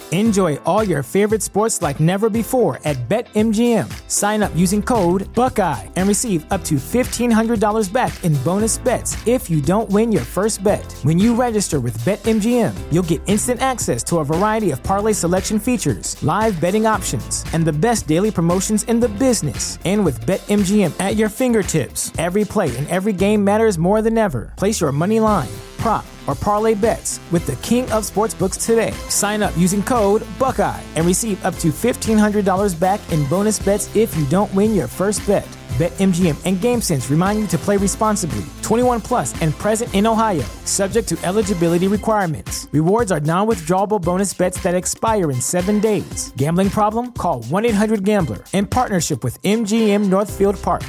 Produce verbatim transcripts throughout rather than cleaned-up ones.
Enjoy all your favorite sports like never before at BetMGM. Sign up using code Buckeye and receive up to fifteen hundred dollars back in bonus bets if you don't win your first bet. When you register with BetMGM, you'll get instant access to a variety of parlay selection features, live betting options, and the best daily promotions in the business. And with BetMGM at your fingertips, every play and every game matters more than ever. Place your money line, prop, or parlay bets with the king of sportsbooks today. Sign up using code Buckeye and receive up to fifteen hundred dollars back in bonus bets if you don't win your first bet. BetMGM and GameSense remind you to play responsibly. twenty-one plus and present in Ohio, subject to eligibility requirements. Rewards are non-withdrawable bonus bets that expire in seven days. Gambling problem? Call one eight hundred gambler in partnership with M G M Northfield Park.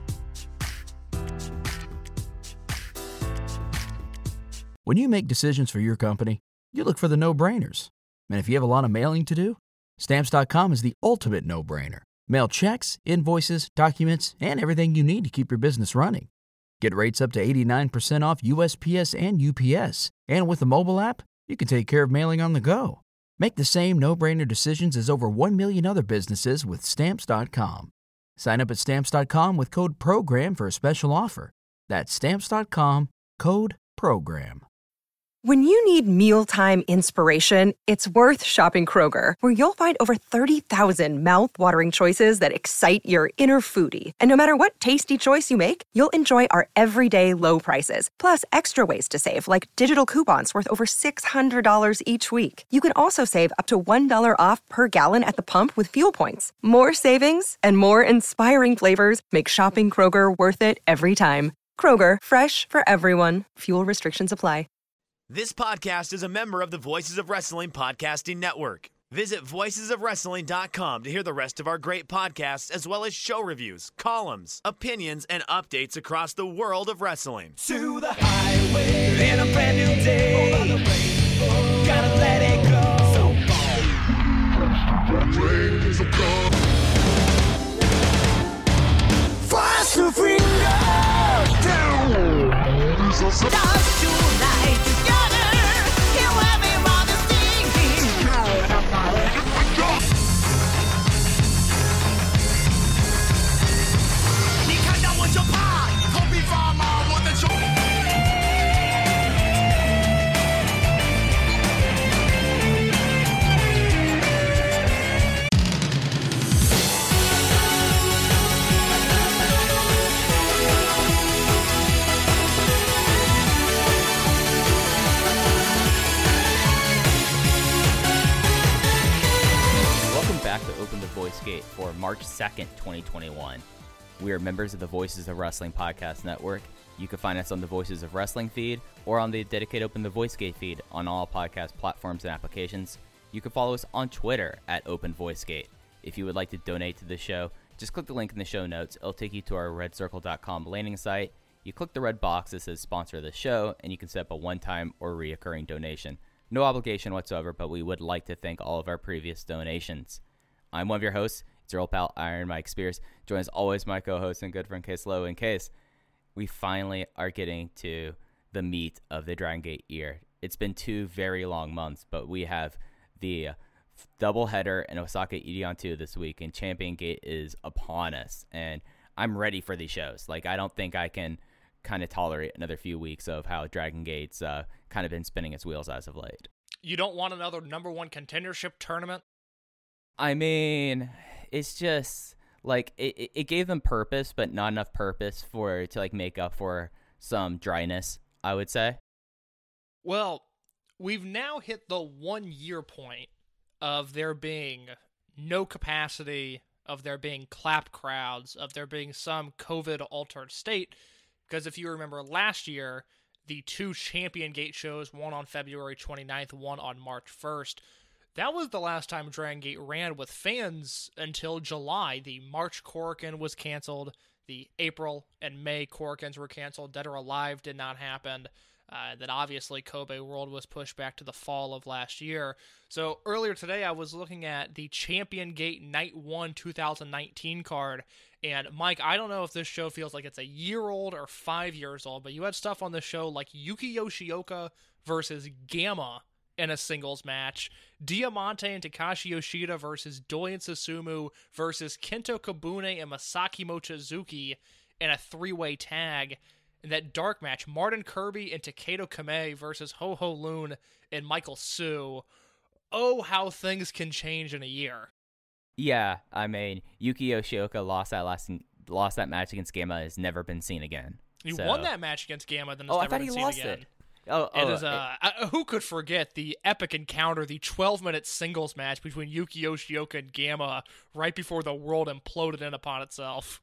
When you make decisions for your company, you look for the no-brainers. And if you have a lot of mailing to do, Stamps dot com is the ultimate no-brainer. Mail checks, invoices, documents, and everything you need to keep your business running. Get rates up to eighty-nine percent off U S P S and U P S. And with the mobile app, you can take care of mailing on the go. Make the same no-brainer decisions as over one million other businesses with Stamps dot com. Sign up at Stamps dot com with code PROGRAM for a special offer. That's Stamps dot com, code PROGRAM. When you need mealtime inspiration, it's worth shopping Kroger, where you'll find over thirty thousand mouth-watering choices that excite your inner foodie. And no matter what tasty choice you make, you'll enjoy our everyday low prices, plus extra ways to save, like digital coupons worth over six hundred dollars each week. You can also save up to one dollar off per gallon at the pump with fuel points. More savings and more inspiring flavors make shopping Kroger worth it every time. Kroger, fresh for everyone. Fuel restrictions apply. This podcast is a member of the Voices of Wrestling Podcasting Network. Visit voices of wrestling dot com to hear the rest of our great podcasts, as well as show reviews, columns, opinions, and updates across the world of wrestling. To the highway in a brand new day. Over the rainbow, gotta let it go. So far. Faster finger down. Stars tonight together. Here everyone is singing. You can't know what your part. Copy from our what the show. Back to Open the Voice Gate for March second, twenty twenty-one. We are members of the Voices of Wrestling Podcast Network. You can find us on the Voices of Wrestling feed or on the dedicated Open the Voice Gate feed on all podcast platforms and applications. You can follow us on Twitter at Open Voice Gate. If you would like to donate to the show, just click the link in the show notes. It'll take you to our red circle dot com landing site. You click the red box that says sponsor the show, and you can set up a one-time or reoccurring donation. No obligation whatsoever, but we would like to thank all of our previous donations. I'm one of your hosts. It's your old pal, Iron Mike Spears. Joined as always, my co-host and good friend, Case Lowe. In Case, we finally are getting to the meat of the Dragon Gate year. It's been two very long months, but we have the doubleheader in Osaka Edion two this week, and Champion Gate is upon us. And I'm ready for these shows. Like, I don't think I can kind of tolerate another few weeks of how Dragon Gate's uh, kind of been spinning its wheels as of late. You don't want another number one contendership tournament? I mean, it's just like it, it gave them purpose, but not enough purpose for to like make up for some dryness, I would say. Well, we've now hit the one year point of there being no capacity, of there being clapped crowds, of there being some COVID altered state. Because if you remember last year, the two Champion Gate shows, one on February twenty-ninth, one on March first, that was the last time Dragon Gate ran with fans until July. The March Korakuen was canceled. The April and May Korakuens were canceled. Dead or Alive did not happen. Uh, then obviously Kobe World was pushed back to the fall of last year. So earlier today I was looking at the Champion Gate Night one twenty nineteen card. And Mike, I don't know if this show feels like it's a year old or five years old, but you had stuff on this show like Yuki Yoshioka versus Gamma in a singles match. Diamante and Takashi Yoshida versus Doi and Susumu versus Kento Kobune and Masaki Mochizuki in a three-way tag. In that dark match, Martin Kirby and Takedo Kame versus Ho Ho Lun and Michael Sue. Oh, how things can change in a year. Yeah, I mean, Yuki Yoshioka lost that last lost that match against Gamma, has never been seen again. He so. won that match against Gamma, then has oh, never I thought been he seen lost again. It. Oh, it oh, is uh, it, uh, who could forget the epic encounter, the twelve-minute singles match between Yuki Yoshioka and Gamma right before the world imploded in upon itself.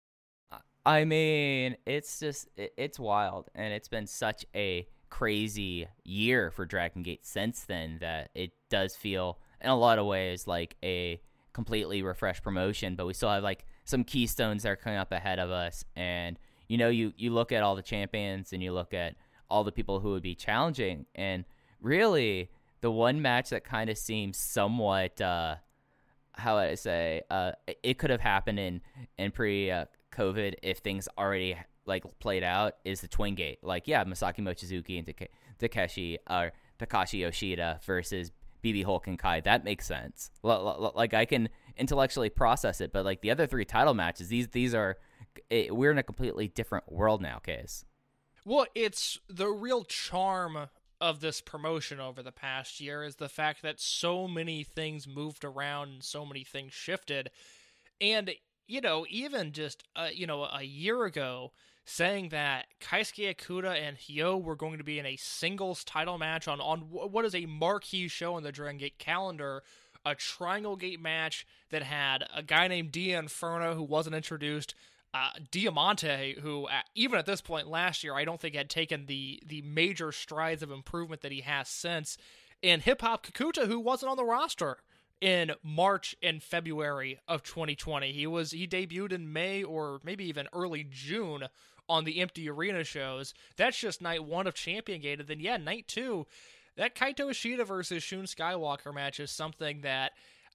I mean, it's just, it, it's wild, and it's been such a crazy year for Dragon Gate since then that it does feel, in a lot of ways, like a completely refreshed promotion, but we still have, like, some keystones that are coming up ahead of us, and, you know, you, you look at all the champions, and you look at all the people who would be challenging, and really, the one match that kind of seems somewhat, uh, how would I say, uh, it could have happened in, in pre, uh, COVID if things already like played out is the Twin Gate. Like, yeah, Masaki Mochizuki and Take- Takeshi or Takashi Yoshida versus B B Hulk and Kai. That makes sense. L- l- like, I can intellectually process it, but like the other three title matches, these these are it, we're in a completely different world now, Case. Well, it's the real charm of this promotion over the past year is the fact that so many things moved around and so many things shifted. And you know, even just, uh, you know, a year ago, saying that Keisuke Ikuta and Hyo were going to be in a singles title match on, on what is a marquee show on the Dragon Gate calendar, a Triangle Gate match that had a guy named Dia Inferno who wasn't introduced, uh, Diamante, who, uh, even at this point last year, I don't think had taken the, the major strides of improvement that he has since, and Hip Hop Kakuta, who wasn't on the roster in March and February of twenty twenty. He was he debuted in May or maybe even early June on the Empty Arena shows. That's just night one of Champion Gate. And then, yeah, night two, that Kaito Ishida versus Shun Skywalker match is something that,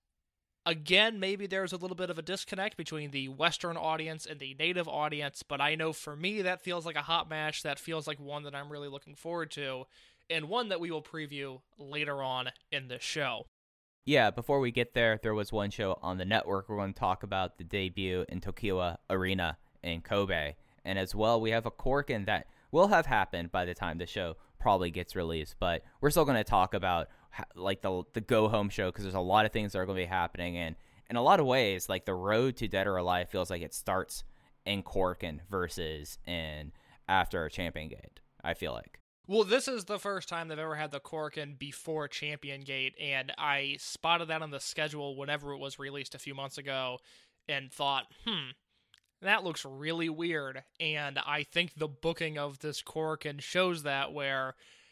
again, maybe there's a little bit of a disconnect between the Western audience and the native audience, but I know for me that feels like a hot match. That feels like one that I'm really looking forward to, and one that we will preview later on in the show. Yeah, before we get there, there was one show on the network. We're going to talk about the debut in Tokiwa Arena in Kobe. And as well, we have a Korakuen that will have happened by the time the show probably gets released. But we're still going to talk about like the the go-home show because there's a lot of things that are going to be happening. And in a lot of ways, like the road to Dead or Alive feels like it starts in Korakuen versus in after Champion Gate, I feel like. Well, this is the first time they've ever had the Korakuen before Champion Gate, and I spotted that on the schedule whenever it was released a few months ago and thought, hmm, that looks really weird. And I think the booking of this Korakuen shows that, where,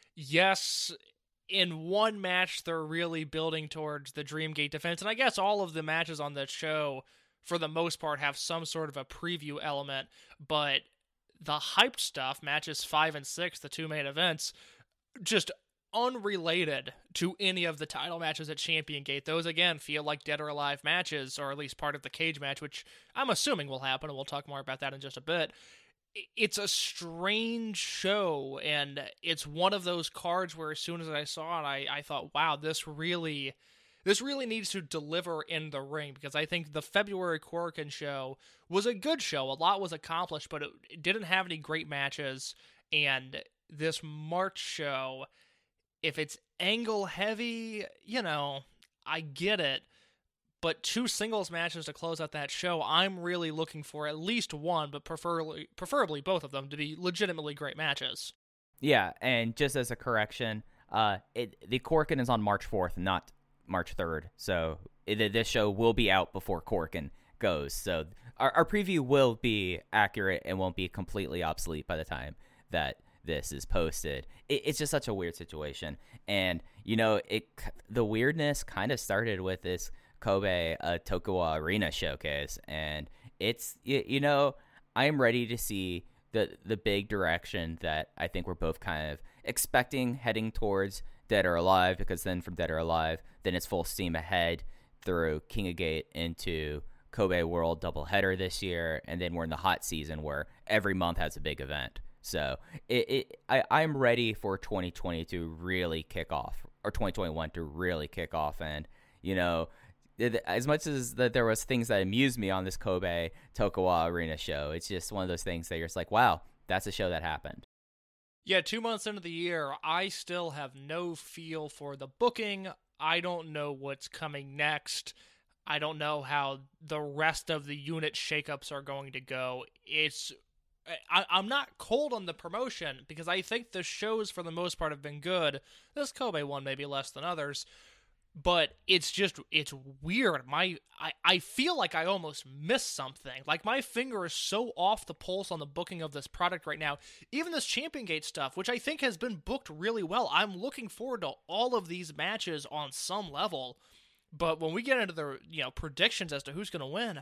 yes, in one match they're really building towards the Dream Gate defense, and I guess all of the matches on that show, for the most part, have some sort of a preview element, but the hyped stuff, matches five and six, the two main events, just unrelated to any of the title matches at Champion Gate. Those, again, feel like Dead or Alive matches, or at least part of the cage match, which I'm assuming will happen, and we'll talk more about that in just a bit. It's a strange show, and it's one of those cards where as soon as I saw it, I, I thought, wow, this really... This really needs to deliver in the ring, because I think the February Korakuen show was a good show. A lot was accomplished, but it, it didn't have any great matches. And this March show, if it's angle heavy, you know, I get it. But two singles matches to close out that show, I'm really looking for at least one, but preferably, preferably both of them to be legitimately great matches. Yeah, and just as a correction, uh, it, the Korakuen is on March fourth, not March third, so it, this show will be out before Korakuen goes, so our, our preview will be accurate and won't be completely obsolete by the time that this is posted. It, it's just such a weird situation, and you know, it the weirdness kind of started with this Kobe uh, Tokiwa Arena showcase, and it's you, you know, I am ready to see the the big direction that I think we're both kind of expecting heading towards Dead or Alive, because then from Dead or Alive, then it's full steam ahead through King of Gate into Kobe World doubleheader this year, and then we're in the hot season where every month has a big event. So it, it I, I'm ready for twenty twenty to really kick off, or twenty twenty-one to really kick off. And, you know, as much as that there was things that amused me on this Kobe Tokawa Arena show, it's just one of those things that you're just like, wow, that's a show that happened. Yeah, two months into the year, I still have no feel for the booking. I don't know what's coming next. I don't know how the rest of the unit shakeups are going to go. It's I, I'm not cold on the promotion because I think the shows for the most part have been good. This Kobe one maybe less than others, but it's just it's weird. My I, I feel like I almost missed something. Like my finger is so off the pulse on the booking of this product right now. Even this Champion Gate stuff, which I think has been booked really well. I'm looking forward to all of these matches on some level. But when we get into the, you know, predictions as to who's going to win,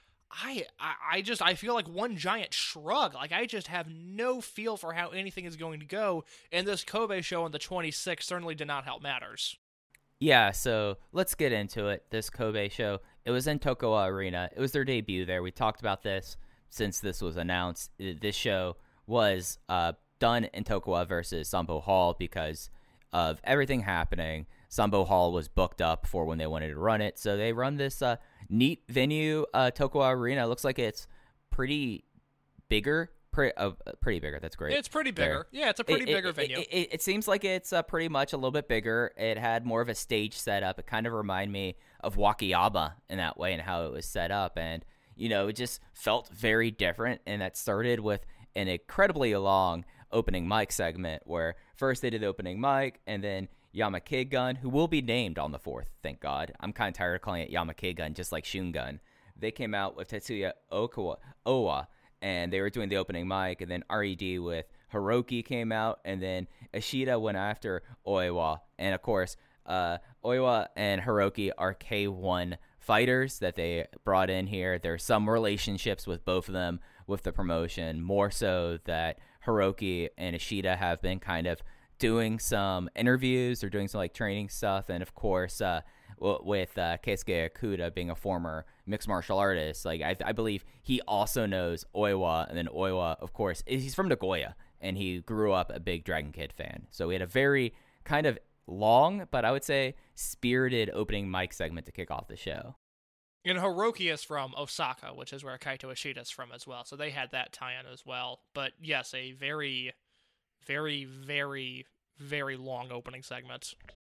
I, I I just, I feel like one giant shrug. Like, I just have no feel for how anything is going to go, and this Kobe show on the twenty-sixth certainly did not help matters. Yeah, so let's get into it. This Kobe show, it was in Tokawa Arena. It was their debut there. We talked about this since this was announced. This show was uh, done in Tokawa versus Sambo Hall because of everything happening. Sambo Hall was booked up for when they wanted to run it, so they run this uh, neat venue, uh, Tokawa Arena. It looks like it's pretty bigger, pretty, uh, pretty bigger. That's great. It's pretty bigger. There. Yeah, it's a pretty it, bigger it, venue. It, it, it seems like it's uh, pretty much a little bit bigger. It had more of a stage setup. It kind of reminded me of Wakayama in that way and how it was set up, and you know, it just felt very different. And that started with an incredibly long opening mic segment where first they did the opening mic, and then Yama-Kid Gun, who will be named on the fourth, thank God. I'm kind of tired of calling it Yama-Kid Gun, just like Shun Gun. They came out with Tetsuya Okawa, Owa, and they were doing the opening mic, and then R E D with Hiroki came out, and then Ishida went after Oiwa. And, of course, uh, Oiwa and Hiroki are K one fighters that they brought in here. There's some relationships with both of them with the promotion, more so that Hiroki and Ishida have been kind of doing some interviews or doing some like training stuff, and of course uh w- with uh Keisuke Okuda being a former mixed martial artist, like I, I believe he also knows Oiwa, and then Oiwa of course he's from Nagoya and he grew up a big Dragon Kid fan, so we had a very kind of long but I would say spirited opening mic segment to kick off the show. And Hiroki is from Osaka, which is where Kaito Ishida is from as well, so they had that tie-in as well. But yes, a very very very very long opening segments.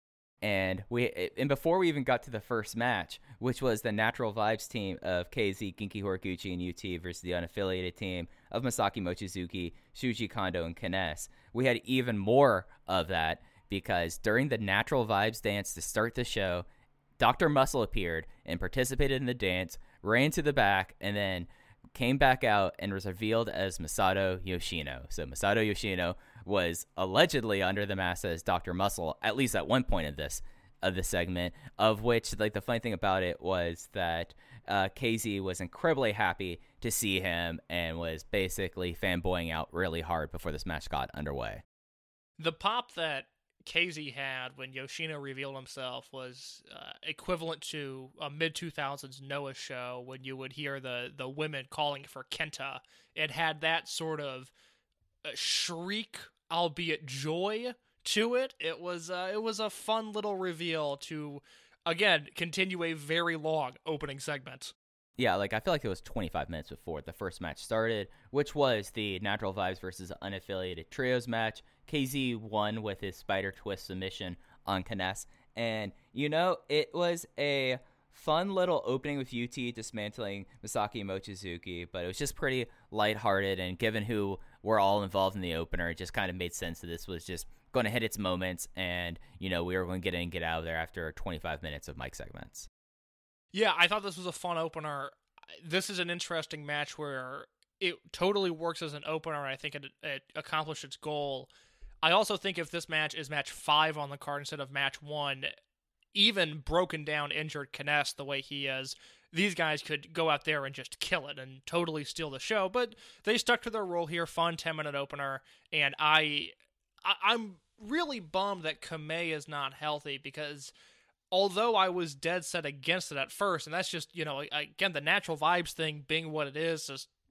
And we and before we even got to the first match, which was the Natural Vibes team of K Z, Genki Horiguchi, and U T versus the unaffiliated team of Masaki Mochizuki, Shuji Kondo, and Kness, we had even more of that because during the Natural Vibes dance to start the show, Doctor Muscle appeared and participated in the dance, ran to the back, and then came back out and was revealed as Masato Yoshino. So Masato Yoshino was allegedly under the mask as Doctor Muscle, at least at one point of this of the segment, of which, like, the funny thing about it was that uh, K Z was incredibly happy to see him and was basically fanboying out really hard before this match got underway. The pop that K Z had when Yoshino revealed himself was uh, equivalent to a mid two thousands Noah show when you would hear the, the women calling for Kenta. It had that sort of uh, shriek, albeit joy, to it. It was uh, it was a fun little reveal to, again, continue a very long opening segment. Yeah, like, I feel like it was twenty-five minutes before the first match started, which was the Natural Vibes versus Unaffiliated Trios match. K Z won with his Spider Twist submission on Kness. And, you know, it was a fun little opening with U T dismantling Masaki Mochizuki, but it was just pretty lighthearted, and given who were all involved in the opener, it just kind of made sense that this was just going to hit its moments, and, you know, we were going to get in and get out of there after twenty-five minutes of mic segments. Yeah, I thought this was a fun opener. This is an interesting match where it totally works as an opener, and I think it, it accomplished its goal. I also think if this match is match five on the card instead of match one, even broken down, injured Kness the way he is, these guys could go out there and just kill it and totally steal the show. But they stuck to their role here, fun ten-minute opener, and I, I, I'm really bummed that Kamei is not healthy because although I was dead set against it at first, and that's just, you know, again, the Natural Vibes thing being what it is, just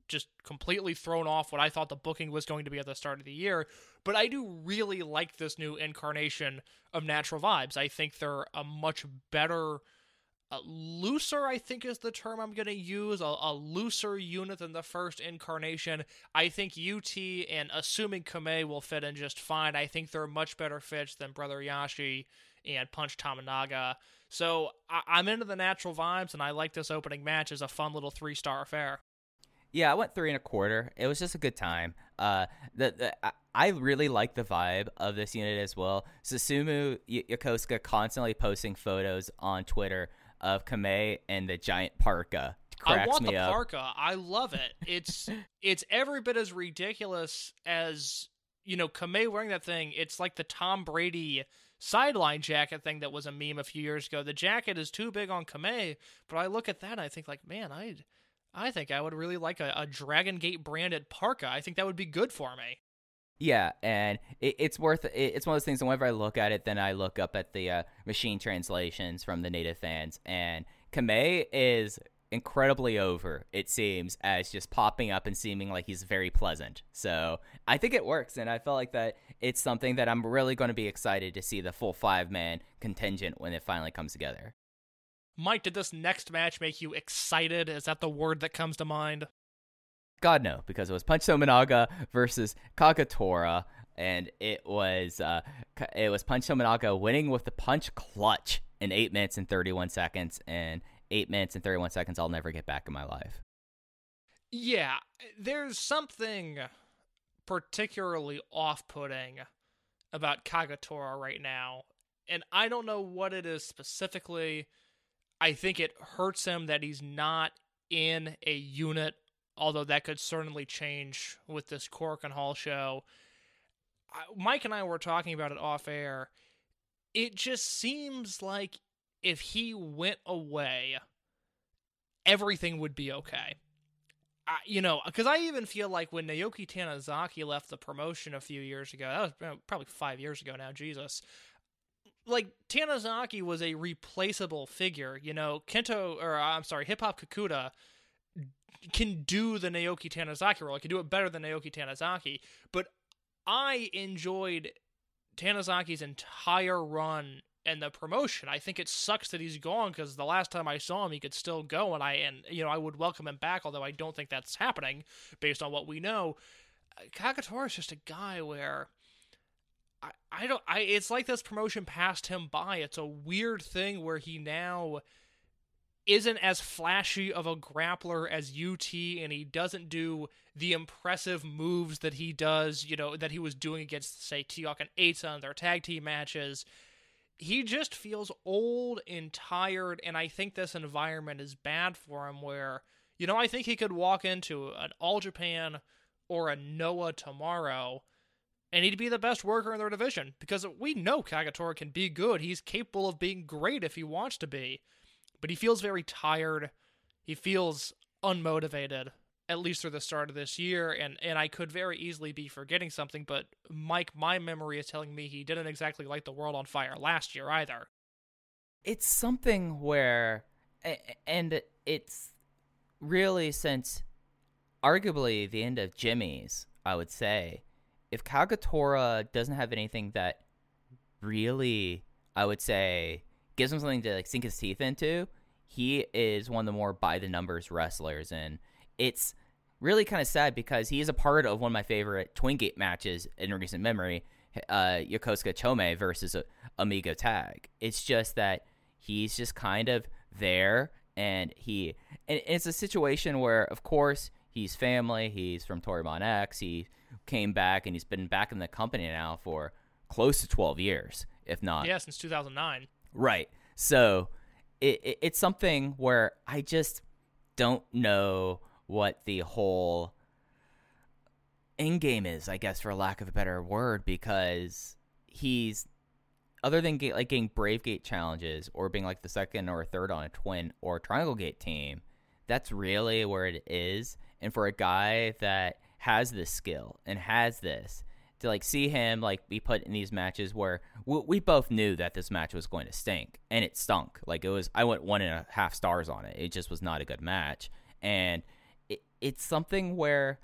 just completely thrown off what I thought the booking was going to be at the start of the year. But I do really like this new incarnation of Natural Vibes. I think they're a much better, uh, looser, I think is the term I'm going to use, a, a looser unit than the first incarnation. I think U T and assuming Kamei will fit in just fine, I think they're much better fits than Brother Yashi and Punch Tominaga. So I- I'm into the Natural Vibes, and I like this opening match as a fun little three-star affair. Yeah, I went three and a quarter. It was just a good time. Uh, the, the I really like the vibe of this unit as well. Susumu y- Yokosuka constantly posting photos on Twitter of Kamei and the giant parka. Cracks I want me the up. parka. I love it. It's it's every bit as ridiculous as, you know, Kamei wearing that thing. It's like the Tom Brady sideline jacket thing that was a meme a few years ago. The jacket is too big on Kamei, but I look at that and I think, like, man, I'd. I think I would really like a, a Dragon Gate branded parka. I think that would be good for me. Yeah, and it, it's worth it, it's one of those things. Whenever I look at it, then I look up at the uh, machine translations from the native fans, and Kamei is incredibly over, it seems, as just popping up and seeming like he's very pleasant. So I think it works, and I felt like that it's something that I'm really going to be excited to see the full five-man contingent when it finally comes together. Mike, did this next match make you excited? Is that the word that comes to mind? God, no, because it was Punch Tominaga versus Kagetora, and it was uh, it was Punch Tominaga winning with the punch clutch in eight minutes and thirty-one seconds, and eight minutes and thirty-one seconds I'll never get back in my life. Yeah, there's something particularly off-putting about Kagetora right now, and I don't know what it is specifically. I think it hurts him that he's not in a unit, although that could certainly change with this Korakuen Hall show. Mike and I were talking about it off air. It just seems like if he went away, everything would be okay. I, you know, because I even feel like when Naoki Tanizaki left the promotion a few years ago, that was probably five years ago now, Jesus. Like, Tanizaki was a replaceable figure, you know, Kento, or I'm sorry, Hip Hop Kakuta can do the Naoki Tanizaki role, he can do it better than Naoki Tanizaki, but I enjoyed Tanizaki's entire run in the promotion. I think it sucks that he's gone, because the last time I saw him, he could still go, and I, and you know, I would welcome him back, although I don't think that's happening, based on what we know. Kagetora is just a guy where I, I don't, I, it's like this promotion passed him by. It's a weird thing where he now isn't as flashy of a grappler as U T, and he doesn't do the impressive moves that he does, you know, that he was doing against, say, T-Hawk and Eita in their tag team matches. He just feels old and tired, and I think this environment is bad for him where, you know, I think he could walk into an All Japan or a Noah tomorrow and he'd be the best worker in their division, because we know Kagetora can be good. He's capable of being great if he wants to be. But he feels very tired. He feels unmotivated, at least through the start of this year, and, and I could very easily be forgetting something, but Mike, my memory is telling me he didn't exactly light the world on fire last year either. It's something where, and it's really since arguably the end of Jimmy's, I would say, if Kagetora doesn't have anything that really, I would say, gives him something to like sink his teeth into, he is one of the more by-the-numbers wrestlers, and it's really kind of sad because he is a part of one of my favorite Twin Gate matches in recent memory, uh, Yokosuka Chome versus Amigo Tag. It's just that he's just kind of there, and he, and it's a situation where, of course, he's family, he's from Toryumon X, he came back, and he's been back in the company now for close to twelve years, if not. Yeah, since two thousand nine. Right. So it, it, it's something where I just don't know what the whole end game is, I guess, for lack of a better word, because he's, other than get, like getting Brave Gate challenges or being like the second or third on a Twin or Triangle Gate team, that's really where it is. And for a guy that has this skill and has this, to like see him like be put in these matches where we, we both knew that this match was going to stink, and it stunk. Like it was, I went one and a half stars on it. It just was not a good match, and it, it's something where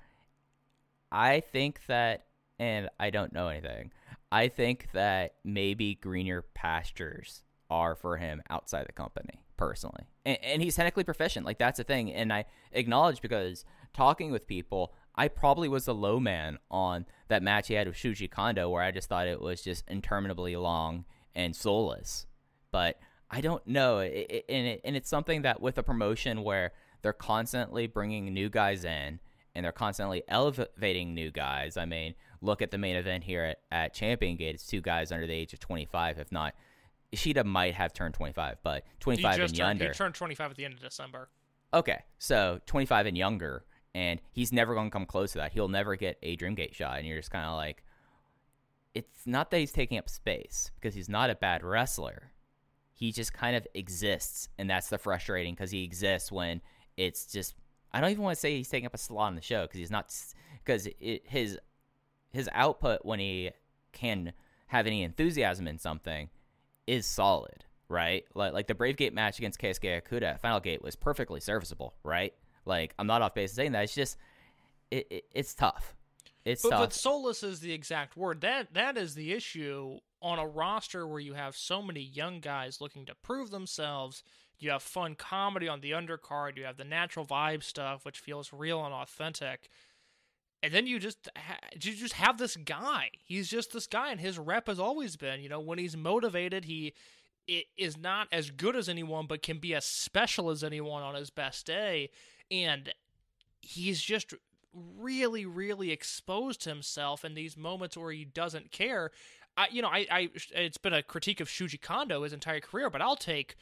I think that, and I don't know anything, I think that maybe greener pastures are for him outside the company, personally. And, and he's technically proficient. Like, that's the thing. And I acknowledge, because talking with people, I probably was the low man on that match he had with Shuji Kondo, where I just thought it was just interminably long and soulless. But I don't know. It, it, and, it, and it's something that with a promotion where they're constantly bringing new guys in and they're constantly elevating new guys. I mean, look at the main event here at, at Champion Gate. It's two guys under the age of twenty-five, if not. Ishida might have turned twenty-five, but twenty-five and younger. He turned twenty-five at the end of December. Okay, so twenty-five and younger, and he's never going to come close to that. He'll never get a Dreamgate shot, and you're just kind of like, it's not that he's taking up space, because he's not a bad wrestler. He just kind of exists, and that's the frustrating, because he exists when it's just, I don't even want to say he's taking up a slot on the show, because he's not, because his his output when he can have any enthusiasm in something is solid, right? Like like the Brave Gate match against Keisuke Okuda at Final Gate was perfectly serviceable, right? Like, I'm not off base saying that. It's just, it, it it's tough. It's but, tough. But soulless is the exact word. That That is the issue on a roster where you have so many young guys looking to prove themselves. You have fun comedy on the undercard. You have the natural vibe stuff, which feels real and authentic. And then you just ha- you just have this guy. He's just this guy, and his rep has always been, you know, when he's motivated, he it is not as good as anyone, but can be as special as anyone on his best day. And he's just really, really exposed himself in these moments where he doesn't care. I, you know, I, I it's been a critique of Shuji Kondo his entire career, but I'll take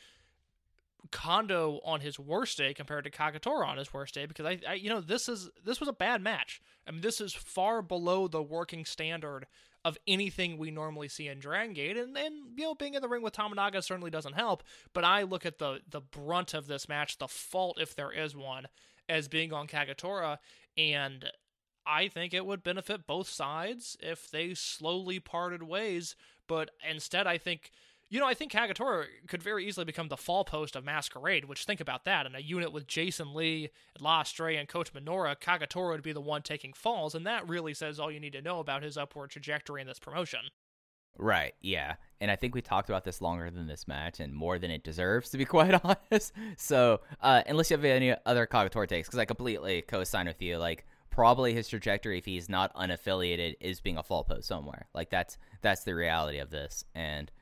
Kondo on his worst day compared to Kagetora on his worst day, because I, I, you know, this is this was a bad match. I mean, this is far below the working standard of anything we normally see in Dragon Gate, and, and you know, being in the ring with Tominaga certainly doesn't help. But I look at the the brunt of this match, the fault, if there is one, as being on Kagetora, and I think it would benefit both sides if they slowly parted ways. But instead, I think. You know, I think Kagetora could very easily become the fall post of Masquerade, which, think about that. In a unit with Jason Lee, La Estrella, and Coach Minoura, Kagetora would be the one taking falls, and that really says all you need to know about his upward trajectory in this promotion. Right, yeah. And I think we talked about this longer than this match, and more than it deserves, to be quite honest. So, uh, unless you have any other Kagetora takes, because I completely co-sign with you, like, probably his trajectory, if he's not unaffiliated, is being a fall post somewhere. Like, that's that's the reality of this, and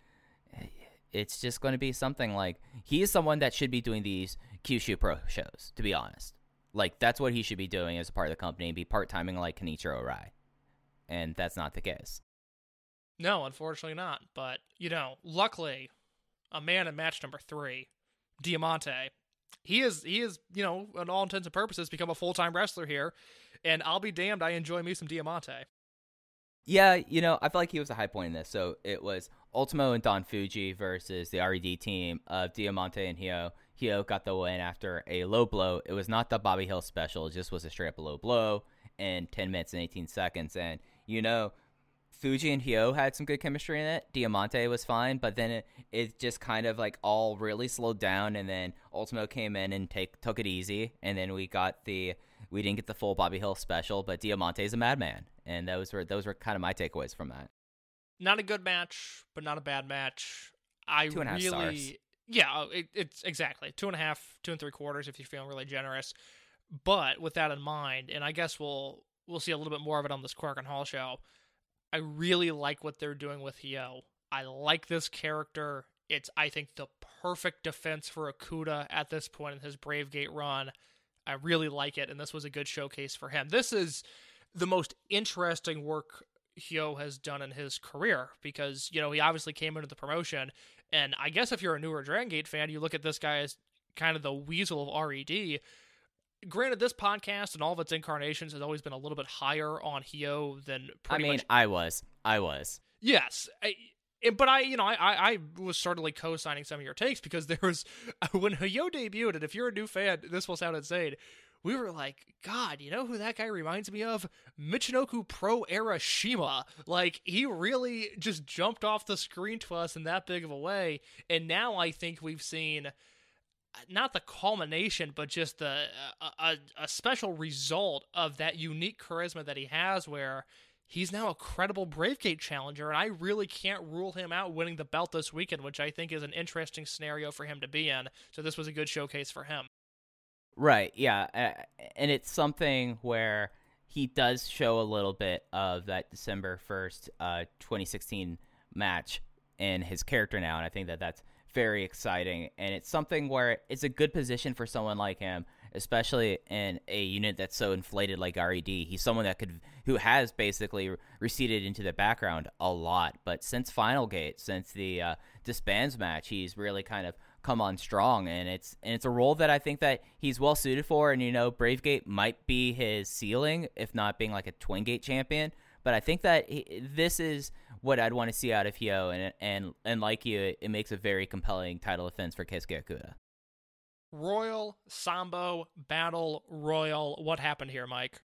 it's just going to be something like, he is someone that should be doing these Kyushu Pro shows, to be honest. Like, that's what he should be doing as a part of the company, and be part-timing like Kenichiro Arai. And that's not the case. No, unfortunately not. But, you know, luckily, a man in match number three, Diamante, he is, he is, you know, in all intents and purposes, become a full-time wrestler here, and I'll be damned, I enjoy me some Diamante. Yeah, you know, I feel like he was a high point in this. So it was Ultimo and Don Fuji versus the R E D team of Diamante and Hyo. Hyo got the win after a low blow. It was not the Bobby Hill special. It just was a straight up low blow in ten minutes and eighteen seconds. And, you know, Fuji and Hyo had some good chemistry in it. Diamante was fine, but then it, it just kind of like all really slowed down. And then Ultimo came in and take took it easy. And then we got the... We didn't get the full Bobby Hill special, but Diamante's a madman, and those were those were kind of my takeaways from that. Not a good match, but not a bad match. I two and a half really, stars. Yeah, it, it's exactly two and a half, two and three quarters if you're feeling really generous. But with that in mind, and I guess we'll we'll see a little bit more of it on this Quark and Hall show. I really like what they're doing with Hyo. I like this character. It's, I think, the perfect defense for Okuda at this point in his Brave Gate run. I really like it, and this was a good showcase for him. This is the most interesting work Hyo has done in his career, because, you know, he obviously came into the promotion, and I guess if you're a newer Dragon Gate fan, you look at this guy as kind of the weasel of R E D. Granted, this podcast and all of its incarnations has always been a little bit higher on Hyo than pretty I mean, much... I was. I was. Yes, I, but I, you know, I, I was certainly co-signing some of your takes, because there was, when Hyo debuted, and if you're a new fan, this will sound insane, we were like, God, you know who that guy reminds me of? Michinoku Pro era Shima. Like, he really just jumped off the screen to us in that big of a way, and now I think we've seen not the culmination, but just the a, a, a special result of that unique charisma that he has, where he's now a credible Bravegate challenger, and I really can't rule him out winning the belt this weekend, which I think is an interesting scenario for him to be in. So this was a good showcase for him. Right, yeah, uh, and it's something where he does show a little bit of that December first, uh, twenty sixteen match in his character now, and I think that that's very exciting, and it's something where it's a good position for someone like him, especially in a unit that's so inflated like R E D. He's someone that could, who has basically receded into the background a lot, but since Final Gate, since the uh, Disbands match, he's really kind of come on strong, and it's and it's a role that I think that he's well suited for, and you know, Bravegate might be his ceiling, if not being like a Twin Gate champion, but I think that he, this is what I'd want to see out of Hyo, and and and like you, it, it makes a very compelling title defense for Keisuke Okuda. Royal, Sambo, Battle, Royal. What happened here, Mike?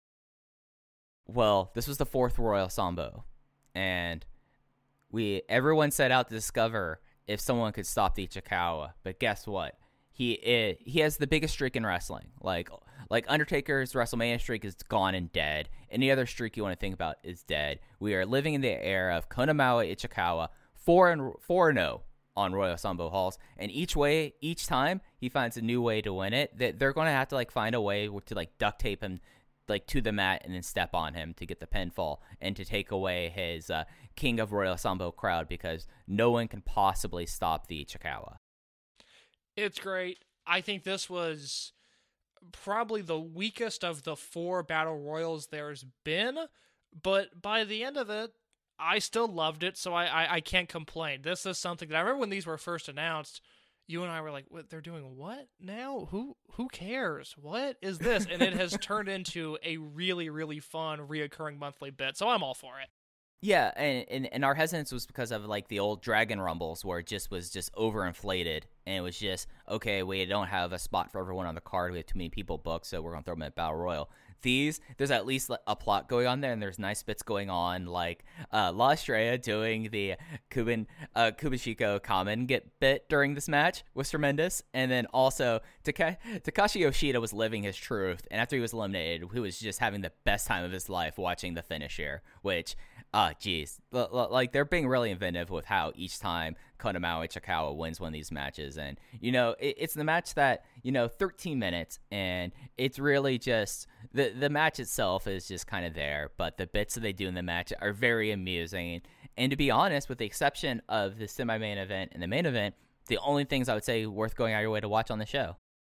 Well, this was the fourth Royal Sambo, and we everyone set out to discover if someone could stop the Ichikawa, but guess what? He is, he has the biggest streak in wrestling. Like like Undertaker's WrestleMania streak is gone and dead. Any other streak you want to think about is dead. We are living in the era of Konamawa Ichikawa, four and four and zero on Royal Sambo Halls, and each way, each time he finds a new way to win it. That they're going to have to like find a way to like duct tape him like to the mat and then step on him to get the pinfall and to take away his uh, King of Royal Sambo crowd, because no one can possibly stop the Ichikawa. It's great. I think this was probably the weakest of the four Battle Royals there's been, but by the end of it, I still loved it, so I, I, I can't complain. This is something that I remember when these were first announced, you and I were like, what, they're doing what now? Who who cares? What is this? And it has turned into a really, really fun, reoccurring monthly bit, so I'm all for it. Yeah, and, and and our hesitance was because of like the old Dragon Rumbles, where it just was just overinflated, and it was just, okay, we don't have a spot for everyone on the card, we have too many people booked, so we're going to throw them at Battle Royal. These, there's at least a plot going on there, and there's nice bits going on, like uh, La Estrella doing the Kuban, uh, Kubashiko Kamen get bit during this match was tremendous, and then also Taka- Takashi Yoshida was living his truth, and after he was eliminated, he was just having the best time of his life watching the finish here, which, ah, uh, geez, l- l- like they're being really inventive with how each time Konamawa Ichikawa wins one of these matches, and you know, it, it's the match that, you know, thirteen minutes, and it's really just the the match itself is just kind of there, but the bits that they do in the match are very amusing. And to be honest, with the exception of the semi-main event and the main event, the only things I would say worth going out your way to watch on the show.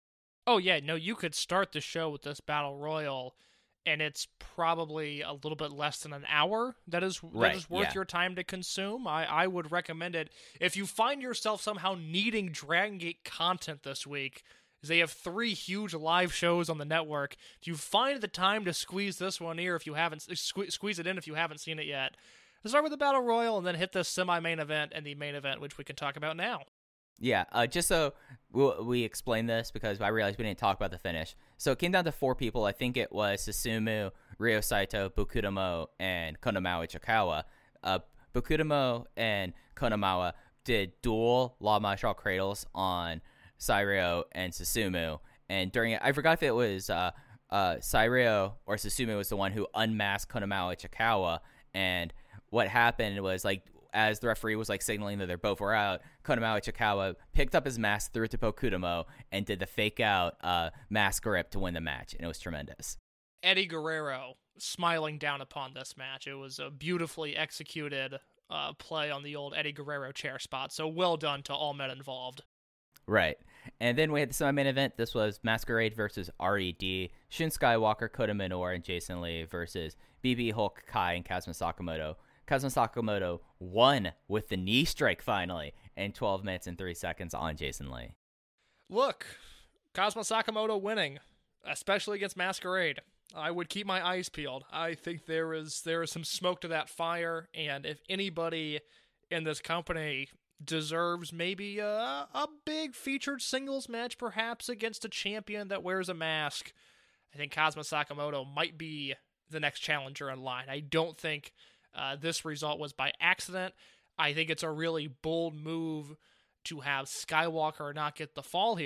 Oh yeah, no, you could start the show with this Battle Royal, and it's probably a little bit less than an hour that is right, that is worth yeah. your time to consume. I, I would recommend it. If you find yourself somehow needing Dragon Gate content this week, they have three huge live shows on the network. If you find the time to squeeze this one here, if you haven't sque- squeeze it in if you haven't seen it yet, start with the Battle Royal and then hit the semi-main event and the main event, which we can talk about now. Yeah, uh, just so we, we explain this, because I realized we didn't talk about the finish. So it came down to four people. I think it was Susumu, Ryo Saito, Bokudamo, and Konamawa Ichikawa. Uh, Bokudamo and Konamawa did dual Law Martial Cradles on Sairyo and Susumu, and during it, I forgot if it was uh, uh, Sairyo or Susumu was the one who unmasked Konamawa Ichikawa, and what happened was, like, as the referee was like signaling that they're both were out, Konamawa Ichikawa picked up his mask, threw it to Bokudamo, and did the fake out uh, mask grip to win the match, and it was tremendous. Eddie Guerrero smiling down upon this match. It was a beautifully executed uh, play on the old Eddie Guerrero chair spot, so well done to all men involved. Right. And then we had the semi-main event. This was Masquerade versus R E D, Shun Skywalker, Kota Minoura, and Jason Lee versus B B Hulk, Kai, and Kazuma Sakamoto. Kazuma Sakamoto won with the knee strike finally in twelve minutes and three seconds on Jason Lee. Look, Kazuma Sakamoto winning, especially against Masquerade. I would keep my eyes peeled. I think there is there is some smoke to that fire, and if anybody in this company deserves maybe a, a big featured singles match, perhaps against a champion that wears a mask, I think Kazuma Sakamoto might be the next challenger in line. I don't think uh, this result was by accident. I think it's a really bold move to have Skywalker not get the fall here,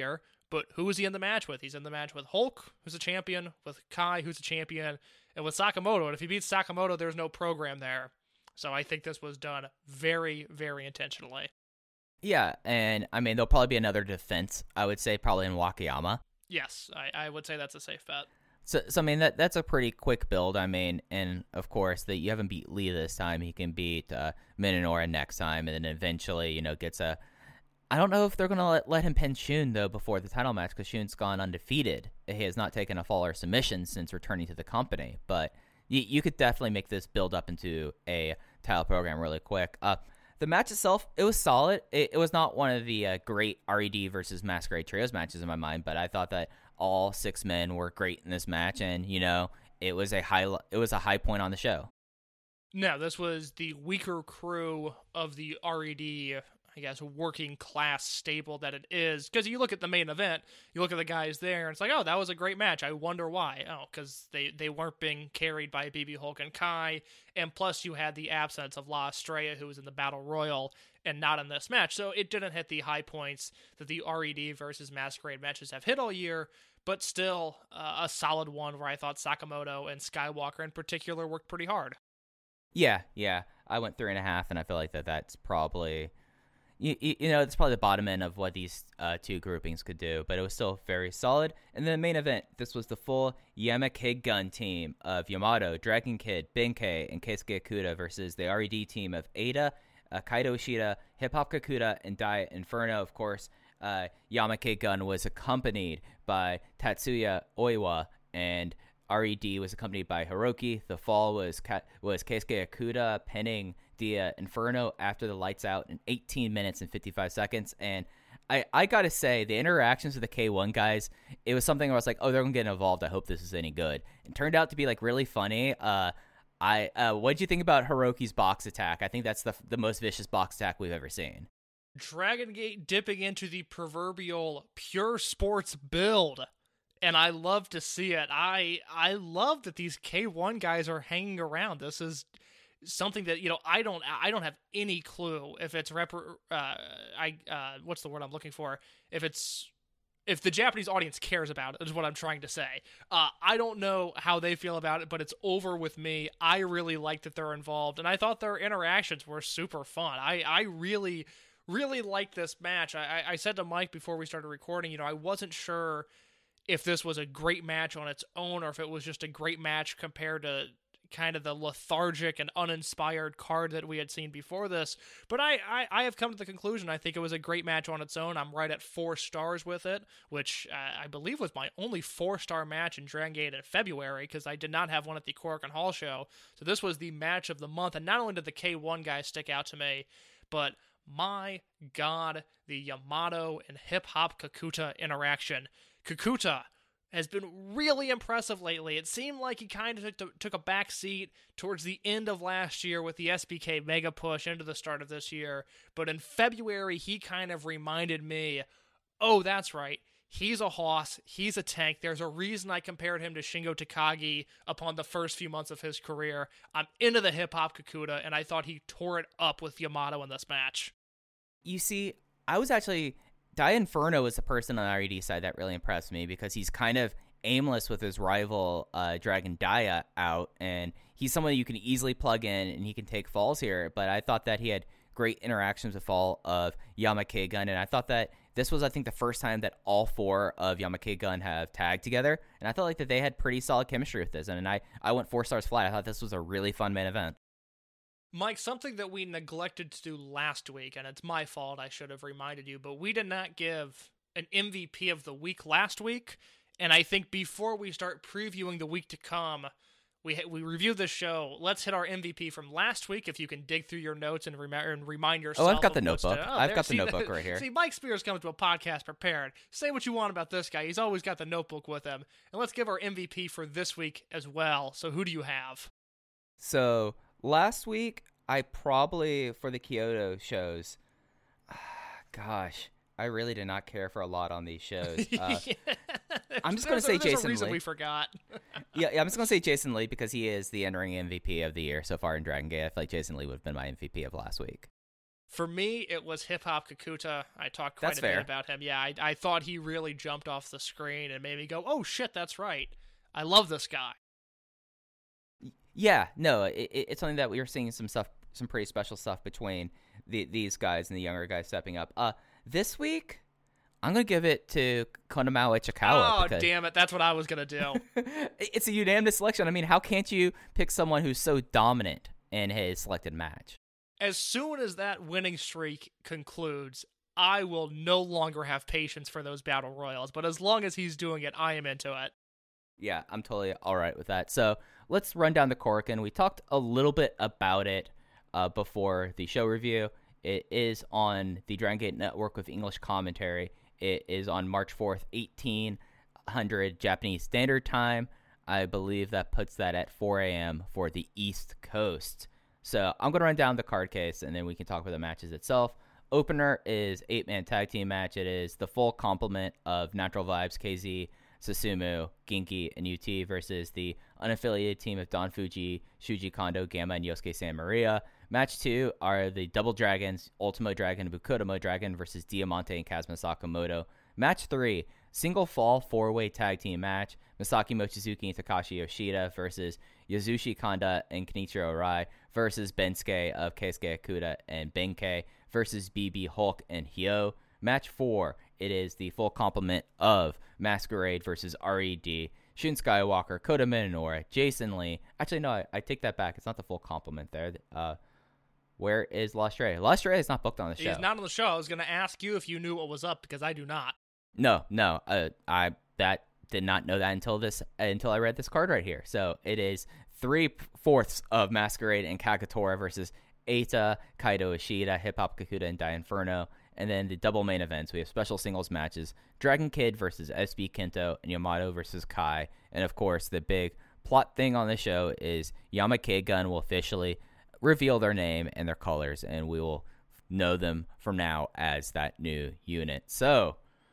But who is he in the match with? He's in the match with Hulk, who's a champion, with Kai, who's a champion, and with Sakamoto. And if he beats Sakamoto, there's no program there. So I think this was done very, very intentionally. Yeah, and I mean, there'll probably be another defense, I would say, probably in Wakayama. Yes, I, I would say that's a safe bet. So, so I mean, that that's a pretty quick build. I mean, and of course, that you haven't beat Lee this time. He can beat uh, Minoura next time, and then eventually, you know, gets a... I don't know if they're going to let, let him pin Shun, though, before the title match, because Shun's gone undefeated. He has not taken a fall or submission since returning to the company. But you, you could definitely make this build up into a title program really quick. Uh, the match itself, it was solid. It, it was not one of the uh, great R E D versus Masquerade Trios matches in my mind, but I thought that all six men were great in this match, and, you know, it was a high, it was a high point on the show. No, this was the weaker crew of the R E D, I guess, working class stable that it is. Because you look at the main event, you look at the guys there, and it's like, oh, that was a great match. I wonder why. Oh, because they, they weren't being carried by B B Hulk and Kai, and plus you had the absence of La Estrella, who was in the Battle Royal, and not in this match. So it didn't hit the high points that the R E D versus Masquerade matches have hit all year, but still uh, a solid one where I thought Sakamoto and Skywalker in particular worked pretty hard. Yeah, yeah. I went three and a half, and I feel like that that's probably... You, you know, it's probably the bottom end of what these uh, two groupings could do, but it was still very solid. And then the main event, this was the full Yamakei Gun team of Yamato, Dragon Kid, Benkei, and Keisuke Okuda versus the R E D team of Eita, uh, Kaito Ishida, Hip Hop Kakuta, and Dia Inferno. Of course, uh, Yamakei Gun was accompanied by Tatsuya Oiwa, and R E D was accompanied by Hiroki. The fall was Ka- was Keisuke Okuda pinning Dia Inferno after the lights out in eighteen minutes and fifty-five seconds. And I, I gotta say, the interactions with the K one guys, it was something where I was like, oh, they're gonna get involved. I hope this is any good. It turned out to be like really funny. Uh, I uh, what did you think about Hiroki's box attack? I think that's the the most vicious box attack we've ever seen. Dragon Gate dipping into the proverbial pure sports build. And I love to see it. I I love that these K one guys are hanging around. This is something that, you know, I don't I don't have any clue if it's rep uh I uh what's the word I'm looking for? If it's if the Japanese audience cares about it, is what I'm trying to say. Uh I don't know how they feel about it, but it's over with me. I really like that they're involved, and I thought their interactions were super fun. I I really really liked this match. I I said to Mike before we started recording, you know, I wasn't sure if this was a great match on its own or if it was just a great match compared to kind of the lethargic and uninspired card that we had seen before this. But I, I, I have come to the conclusion I think it was a great match on its own. I'm right at four stars with it, which uh, I believe was my only four-star match in Dragon Gate in February, because I did not have one at the Korakuen Hall show. So this was the match of the month, and not only did the K one guys stick out to me, but my God, the Yamato and Hip Hop Kakuta interaction. Kakuta has been really impressive lately. It seemed like he kind of took, took a back seat towards the end of last year with the S B K mega push into the start of this year. But in February, he kind of reminded me, oh, that's right. He's a hoss. He's a tank. There's a reason I compared him to Shingo Takagi upon the first few months of his career. I'm into the hip-hop Kakuta, and I thought he tore it up with Yamato in this match. You see, I was actually... Dia Inferno is the person on the R E D side that really impressed me, because he's kind of aimless with his rival uh, Dragon Dia out, and he's someone you can easily plug in and he can take falls here. But I thought that he had great interactions with all of Yamakei Gun, and I thought that this was, I think, the first time that all four of Yamakei Gun have tagged together, and I felt like that they had pretty solid chemistry with this, and I, I went four stars flat. I thought this was a really fun main event. Mike, something that we neglected to do last week, and it's my fault, I should have reminded you, but we did not give an M V P of the week last week, and I think before we start previewing the week to come, we we review the show. Let's hit our M V P from last week, if you can dig through your notes and, rem- and remind yourself. Oh, I've got the notebook. To, oh, I've there, got the see, notebook right here. See, Mike Spears comes to a podcast prepared. Say what you want about this guy. He's always got the notebook with him. And let's give our M V P for this week as well. So who do you have? So last week, I probably, for the Kyoto shows, gosh, I really did not care for a lot on these shows. Uh, yeah. I'm just going to say there's Jason a reason Lee. we forgot. yeah, yeah, I'm just going to say Jason Lee, because he is the entering M V P of the year so far in Dragon Gate. I feel like Jason Lee would have been my M V P of last week. For me, it was Hip Hop Kakuta. I talked quite That's a fair. bit about him. Yeah, I, I thought he really jumped off the screen and made me go, oh shit, that's right. I love this guy. Yeah, no, it, it's something that we were seeing some stuff, some pretty special stuff between the, these guys and the younger guys stepping up. Uh, this week, I'm going to give it to Konamau Ichikawa. Oh, because damn it. That's what I was going to do. it's a unanimous selection. I mean, how can't you pick someone who's so dominant in his selected match? As soon as that winning streak concludes, I will no longer have patience for those battle royals. But as long as he's doing it, I am into it. Yeah, I'm totally all right with that. So let's run down the Korakuen. We talked a little bit about it uh, before the show review. It is on the Dragon Gate Network with English commentary. It is on March fourth, eighteen hundred Japanese Standard Time. I believe that puts that at four a.m. for the East Coast. So I'm going to run down the card case, and then we can talk about the matches itself. Opener is eight-man tag team match. It is the full complement of Natural Vibes, K Z, Susumu, Genki, and U T versus the unaffiliated team of Don Fuji, Shuji Kondo, Gamma, and Yosuke Santa Maria. Match two are the Double Dragons, Ultimo Dragon, and Bukodama Dragon versus Diamante and Kazuma Sakamoto. Match three, single fall four-way tag team match. Masaki Mochizuki and Takashi Yoshida versus Yasushi Kanda and Kenichiro Arai versus Bensuke of Keisuke Okuda and Benkei versus B B Hulk and Hyo. Match four, it is the full complement of Masquerade versus R E D, Shun Skywalker, Kota Minoura, Jason Lee. Actually, no, I, I take that back. It's not the full complement there. Uh, where is Lastre? Lastre is not booked on the show. He's not on the show. I was going to ask you if you knew what was up, because I do not. No, no. Uh, I that did not know that until this until I read this card right here. So it is three fourths of Masquerade and Kagetora versus Eita, Kaito Ishida, Hip Hop Kakuta, and Dai Inferno. And then the double main events, we have special singles matches, Dragon Kid versus S B Kento and Yamato versus Kai. And, of course, the big plot thing on the show is Yamakei Gun will officially reveal their name and their colors, and we will know them from now as that new unit. So,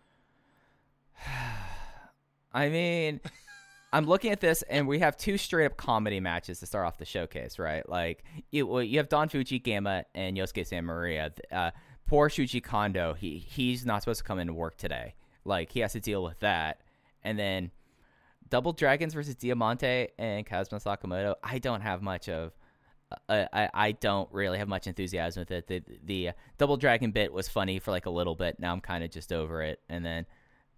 I mean, I'm looking at this, and we have two straight-up comedy matches to start off the showcase, right? Like, you, well, you have Don Fuji, Gamma, and Yosuke Santa Maria. Uh, Poor Shuji Kondo, he he's not supposed to come into work today. Like, he has to deal with that. And then Double Dragons versus Diamante and Kazuma Sakamoto, I don't have much of, uh, I, I don't really have much enthusiasm with it. The, the uh, Double Dragon bit was funny for like a little bit. Now I'm kind of just over it. And then,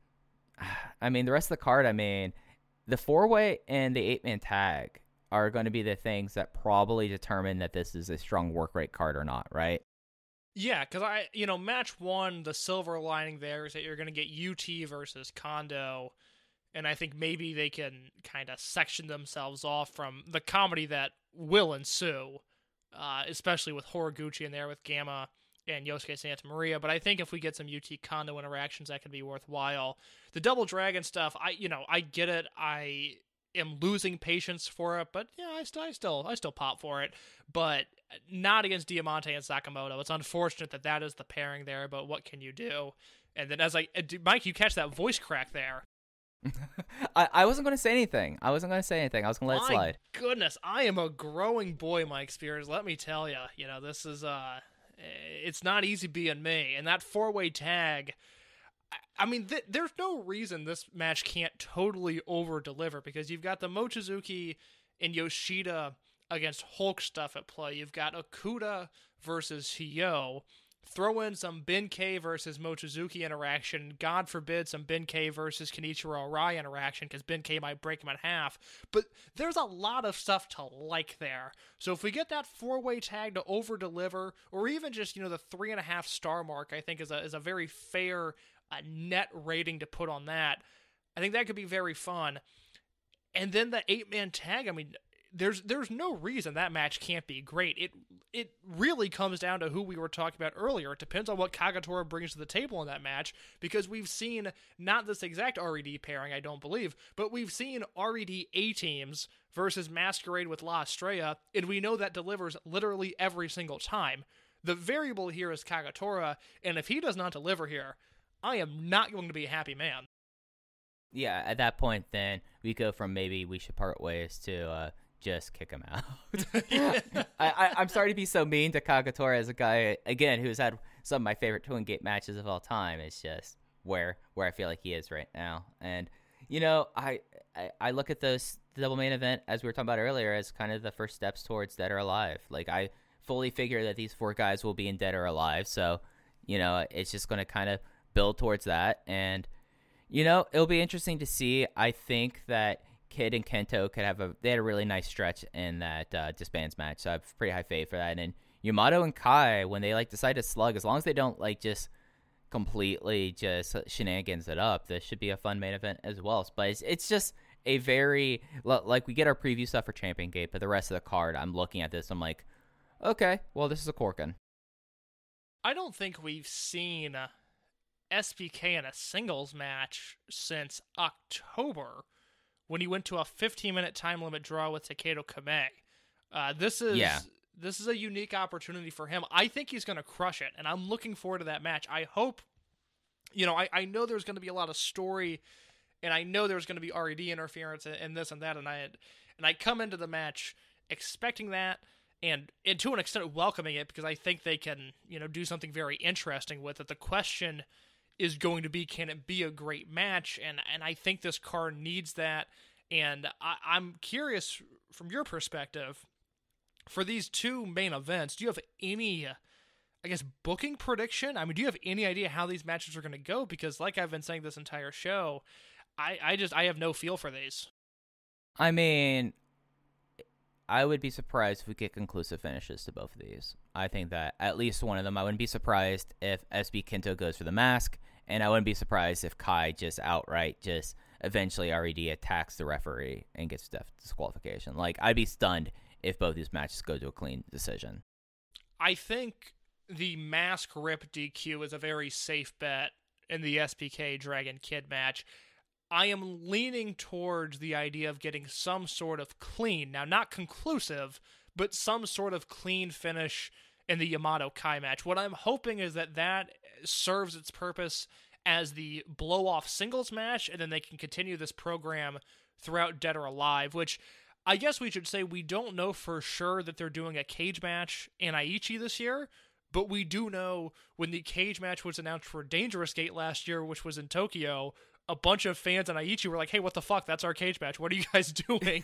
I mean, the rest of the card, I mean, the four-way and the eight-man tag are going to be the things that probably determine that this is a strong work rate card or not, right? Yeah, because I, you know, match one, the silver lining there is that you're going to get U T versus Kondo, and I think maybe they can kind of section themselves off from the comedy that will ensue, uh, especially with Horiguchi in there with Gamma and Yosuke Santa Maria. But I think if we get some U T Kondo interactions, that could be worthwhile. The Double Dragon stuff, I, you know, I get it. I am losing patience for it, but yeah, I still, I still, I still pop for it. But not against Diamante and Sakamoto. It's unfortunate that that is the pairing there, but what can you do? And then as I, Mike, you catch that voice crack there. I, I wasn't going to say anything. I wasn't going to say anything. I was going to let My it slide. Goodness, I am a growing boy, Mike Spears. Let me tell you, you know, this is, uh, it's not easy being me. And that four-way tag, I, I mean, th- there's no reason this match can't totally over-deliver, because you've got the Mochizuki and Yoshida against Hulk stuff at play. You've got Okuda versus Hyo. Throw in some Benkei versus Mochizuki interaction. God forbid some Benkei versus Kenichiro Arai interaction, because Benkei might break him in half. But there's a lot of stuff to like there. So if we get that four-way tag to over-deliver, or even just, you know, the three and a half star mark, I think is a, is a very fair uh, net rating to put on that. I think that could be very fun. And then the eight-man tag, I mean, There's there's no reason that match can't be great. It it really comes down to who we were talking about earlier. It depends on what Kagetora brings to the table in that match, because we've seen not this exact R E D pairing, I don't believe, but we've seen R E D A-teams versus Masquerade with La Estrella, and we know that delivers literally every single time. The variable here is Kagetora, and if he does not deliver here, I am not going to be a happy man. Yeah, at that point, then we go from maybe we should part ways to uh, just kick him out. I, I, I'm sorry to be so mean to Kagetora as a guy, again, who's had some of my favorite Twin Gate matches of all time. It's just where where I feel like he is right now. And, you know, I, I, I look at those double main event, as we were talking about earlier, as kind of the first steps towards Dead or Alive. Like, I fully figure that these four guys will be in Dead or Alive. So, you know, it's just going to kind of build towards that. And, you know, it'll be interesting to see. I think that Kid and Kento could have a they had a really nice stretch in that uh, disbands match, so I have pretty high faith for that. And Yamato and Kai, when they like decide to slug, as long as they don't like just completely just shenanigans it up, this should be a fun main event as well. But it's, it's just a very like we get our preview stuff for Champion Gate, but the rest of the card, I'm looking at this, I'm like, okay, well, this is a corking. I don't think we've seen S P K in a singles match since October, when he went to a fifteen-minute time limit draw with Takedo Kamei. Uh, this is yeah. this is a unique opportunity for him. I think he's going to crush it, and I'm looking forward to that match. I hope, you know, I, I know there's going to be a lot of story, and I know there's going to be R E D interference and, and this and that, and I and I come into the match expecting that, and, and to an extent welcoming it, because I think they can, you know, do something very interesting with it. The question is going to be, can it be a great match? And and I think this card needs that. And I, I'm curious, from your perspective, for these two main events, do you have any, I guess, booking prediction? I mean, do you have any idea how these matches are going to go? Because like I've been saying this entire show, I, I just, I have no feel for these. I mean, I would be surprised if we get conclusive finishes to both of these. I think that at least one of them, I wouldn't be surprised if S B Kento goes for the mask, and I wouldn't be surprised if Kai just outright just eventually R E D attacks the referee and gets disqualification. Like, I'd be stunned if both these matches go to a clean decision. I think the mask rip D Q is a very safe bet in the S P K Dragon Kid match. I am leaning towards the idea of getting some sort of clean, now not conclusive, but some sort of clean finish in the Yamato Kai match. What I'm hoping is that that serves its purpose as the blow-off singles match, and then they can continue this program throughout Dead or Alive, which I guess we should say we don't know for sure that they're doing a cage match in Aichi this year, but we do know when the cage match was announced for Dangerous Gate last year, which was in Tokyo, a bunch of fans in Aichi were like, hey, what the fuck? That's our cage match. What are you guys doing?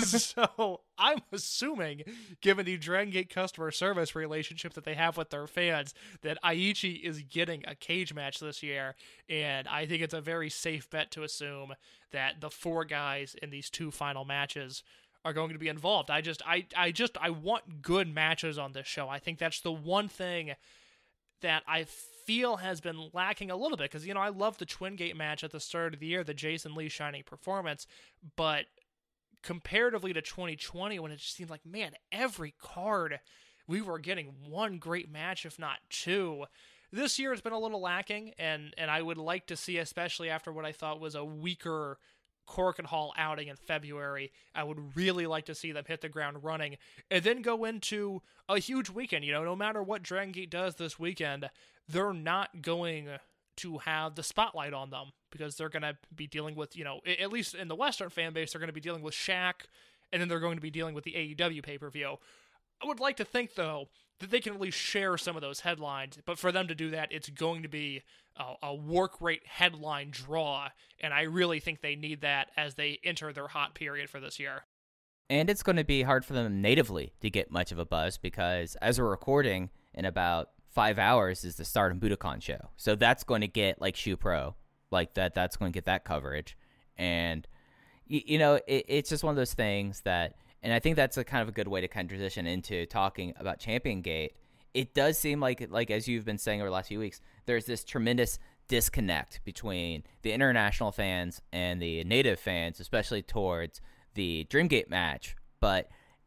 So I'm assuming, given the Dragon Gate customer service relationship that they have with their fans, that Aichi is getting a cage match this year. And I think it's a very safe bet to assume that the four guys in these two final matches are going to be involved. I just, I, I just, I want good matches on this show. I think that's the one thing that I feel has been lacking a little bit, because, you know, I love the Twin Gate match at the start of the year, the Jason Lee shining performance, but comparatively to twenty twenty, when it just seemed like, man, every card we were getting one great match, if not two. This year has been a little lacking, and, and I would like to see, especially after what I thought was a weaker Korakuen Hall outing in February, I would really like to see them hit the ground running and then go into a huge weekend. You know, no matter what Dragon Gate does this weekend, they're not going to have the spotlight on them, because they're going to be dealing with, you know, at least in the Western fan base, they're going to be dealing with Shaq, and then they're going to be dealing with the A E W pay-per-view. I would like to think, though, that they can at least share some of those headlines, but for them to do that, it's going to be a, a work rate headline draw, and I really think they need that as they enter their hot period for this year. And it's going to be hard for them natively to get much of a buzz, because as we're recording, in about five hours is the Stardom Budokan show. So that's going to get, like, Shu Pro, like that. That's going to get that coverage. And, you, you know, it, it's just one of those things that, and I think that's a kind of a good way to kind of transition into talking about Champion Gate. It does seem like, like as you've been saying over the last few weeks, there's this tremendous disconnect between the international fans and the native fans, especially towards the Dreamgate match. But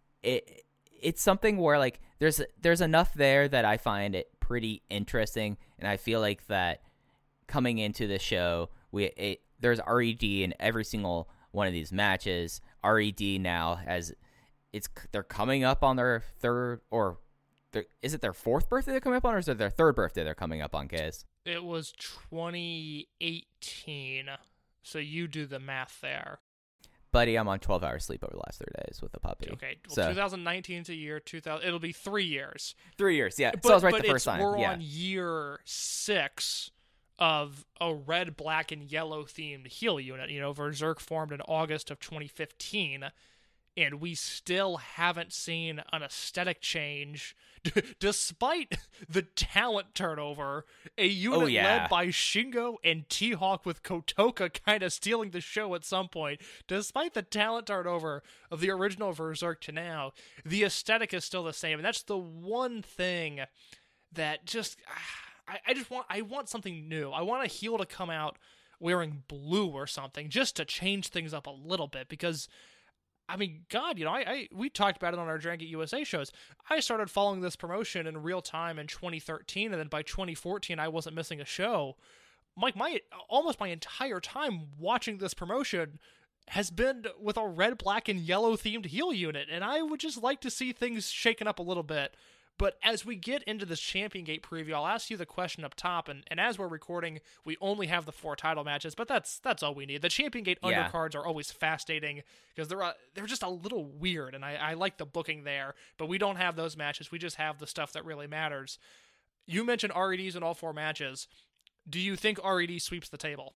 it it's something where, like, there's there's enough there that I find it pretty interesting, and I feel like that coming into the show, we it, there's R E D in every single one of these matches. R E D now has it's they're coming up on their third, or their, is it their fourth birthday they're coming up on, or is it their third birthday they're coming up on, Kaz? It was twenty eighteen, so you do the math there. buddy, I'm on twelve hours sleep over the last three days with a puppy. Okay, well, so, twenty nineteen is a year. two thousand It'll be three years. Three years, yeah. But, so I was right but the first it's, time. We're yeah. on year six of a red, black, and yellow themed heel unit. You know, Berserk formed in August of twenty fifteen, and we still haven't seen an aesthetic change, d- despite the talent turnover. A unit Oh, yeah. led by Shingo and T-Hawk, with Kotoka kind of stealing the show at some point. Despite the talent turnover of the original Berserk to now, the aesthetic is still the same, and that's the one thing that just... I, I just want I want something new. I want a heel to come out wearing blue or something, just to change things up a little bit, because I mean, God, you know, I, I we talked about it on our Dragon Gate U S A shows. I started following this promotion in real time in twenty thirteen, and then by twenty fourteen, I wasn't missing a show. Mike, my almost my entire time watching this promotion has been with a red, black, and yellow themed heel unit, and I would just like to see things shaken up a little bit. But as we get into this Champion Gate preview, I'll ask you the question up top, and, and as we're recording, we only have the four title matches, but that's that's all we need. The Champion Gate Yeah. undercards are always fascinating, because they're uh, they're just a little weird, and I, I like the booking there, but we don't have those matches. We just have the stuff that really matters. You mentioned R E Ds in all four matches. Do you think R E D sweeps the table?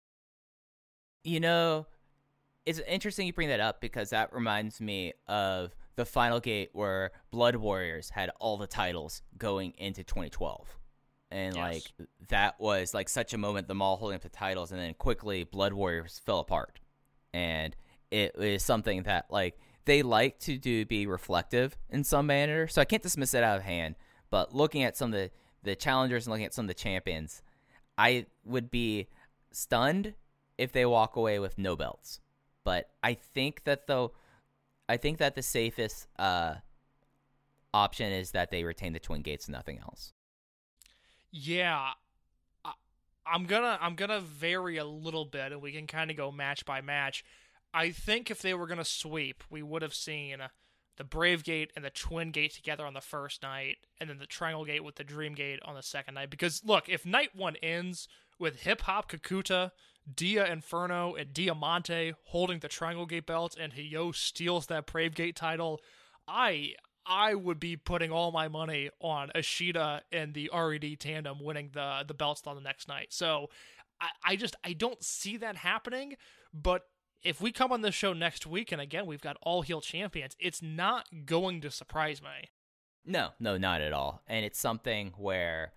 You know, it's interesting you bring that up, because that reminds me of the Final Gate where Blood Warriors had all the titles going into twenty twelve. And, Yes. like, that was, like, such a moment, them all holding up the titles, and then quickly Blood Warriors fell apart. And it is something that, like, they like to do be reflective in some manner, so I can't dismiss it out of hand. But looking at some of the, the challengers and looking at some of the champions, I would be stunned if they walk away with no belts. But I think that, though, I think that the safest uh, option is that they retain the Twin Gates and nothing else. Yeah, I, I'm gonna I'm gonna vary a little bit, and we can kind of go match by match. I think if they were gonna sweep, we would have seen the Brave Gate and the Twin Gate together on the first night, and then the Triangle Gate with the Dream Gate on the second night. Because look, if night one ends with Hip Hop Kakuta, Dia Inferno, and Diamante holding the Triangle Gate belts, and Hyo steals that Brave Gate title, I I would be putting all my money on Ashita and the R E D tandem winning the the belts on the next night. So I, I just I don't see that happening. But if we come on this show next week, and again we've got all heel champions, it's not going to surprise me. No, no, not at all. And it's something where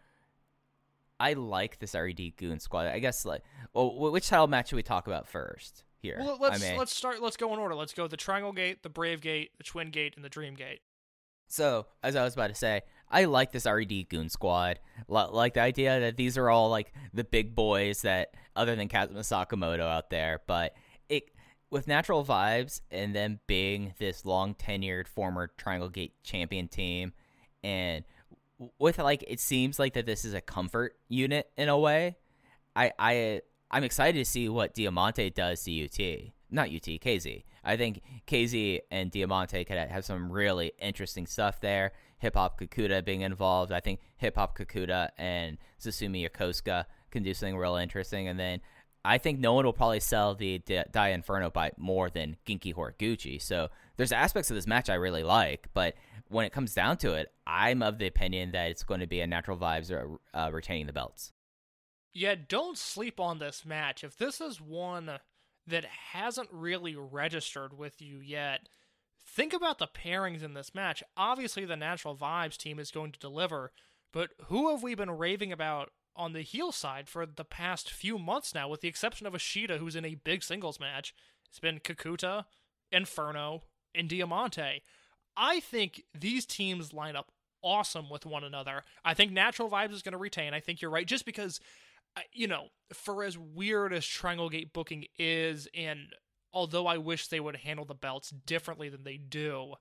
I like this R E D Goon Squad. I guess, like, well, which title match should we talk about first here? Well, let's I mean, let's start. Let's go in order. Let's go the Triangle Gate, the Brave Gate, the Twin Gate, and the Dream Gate. So, as I was about to say, I like this R E D Goon Squad. L- like the idea that these are all, like, the big boys that, other than Kazuma Sakamoto out there, but it with Natural Vibes and them being this long-tenured former Triangle Gate champion team, and with, like, it seems like that this is a comfort unit in a way. I, I, I'm excited to see what Diamante does to U T. Not U T, K Z. I think K Z and Diamante could have some really interesting stuff there. Hip Hop Kakuta being involved. I think Hip Hop Kakuta and Susumu Yokosuka can do something real interesting. And then I think no one will probably sell the Dia Inferno by more than Genki Horiguchi. So there's aspects of this match I really like, but when it comes down to it, I'm of the opinion that it's going to be a Natural Vibes or uh, retaining the belts. Yeah, don't sleep on this match. If this is one that hasn't really registered with you yet, think about the pairings in this match. Obviously, the Natural Vibes team is going to deliver, but who have we been raving about on the heel side for the past few months now, with the exception of Ashita, who's in a big singles match? It's been Kakuta, Inferno, and Diamante. I think these teams line up awesome with one another. I think Natural Vibes is going to retain. I think you're right, just because, you know, for as weird as Triangle Gate booking is, and although I wish they would handle the belts differently than they do,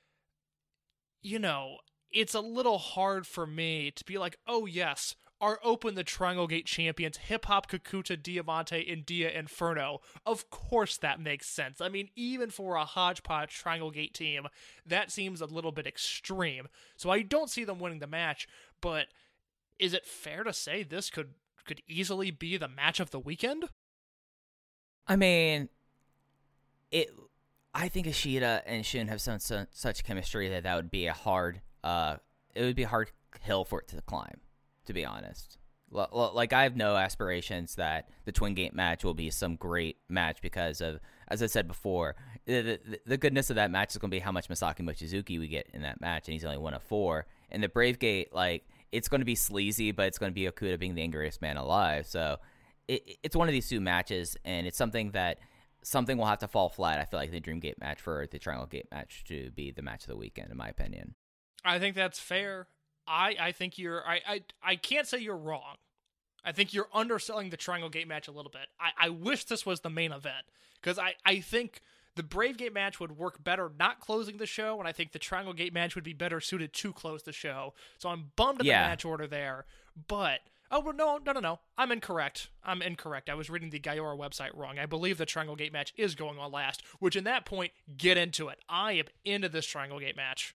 you know, it's a little hard for me to be like, oh yes, are Open the Triangle Gate champions, Hip Hop Kakuta, Diamante, and Dia Inferno. Of course that makes sense. I mean, even for a hodgepodge Triangle Gate team, that seems a little bit extreme. So I don't see them winning the match, but is it fair to say this could could easily be the match of the weekend? I mean, it. I think Ishida and Shin have some, some, such chemistry that that would be a hard. Uh, it would be a hard hill for it to climb. To be honest, L- l- like I have no aspirations that the Twin Gate match will be some great match because of, as I said before, the the, the goodness of that match is going to be how much Masaki Mochizuki we get in that match, and he's only one of four. And the Brave Gate, like, it's going to be sleazy, but it's going to be Okuda being the angriest man alive. So it, it's one of these two matches, and it's something that something will have to fall flat. I feel like the Dream Gate match for the Triangle Gate match to be the match of the weekend, in my opinion. I think that's fair. I, I think you're I, I I can't say you're wrong. I think you're underselling the Triangle Gate match a little bit. I, I wish this was the main event, because I, I think the Brave Gate match would work better not closing the show, and I think the Triangle Gate match would be better suited to close the show. So I'm bummed at yeah. the match order there. But, oh, well, no, no, no, no. I'm incorrect. I'm incorrect. I was reading the Gaiora website wrong. I believe the Triangle Gate match is going on last, which in that point, get into it. I am into this Triangle Gate match.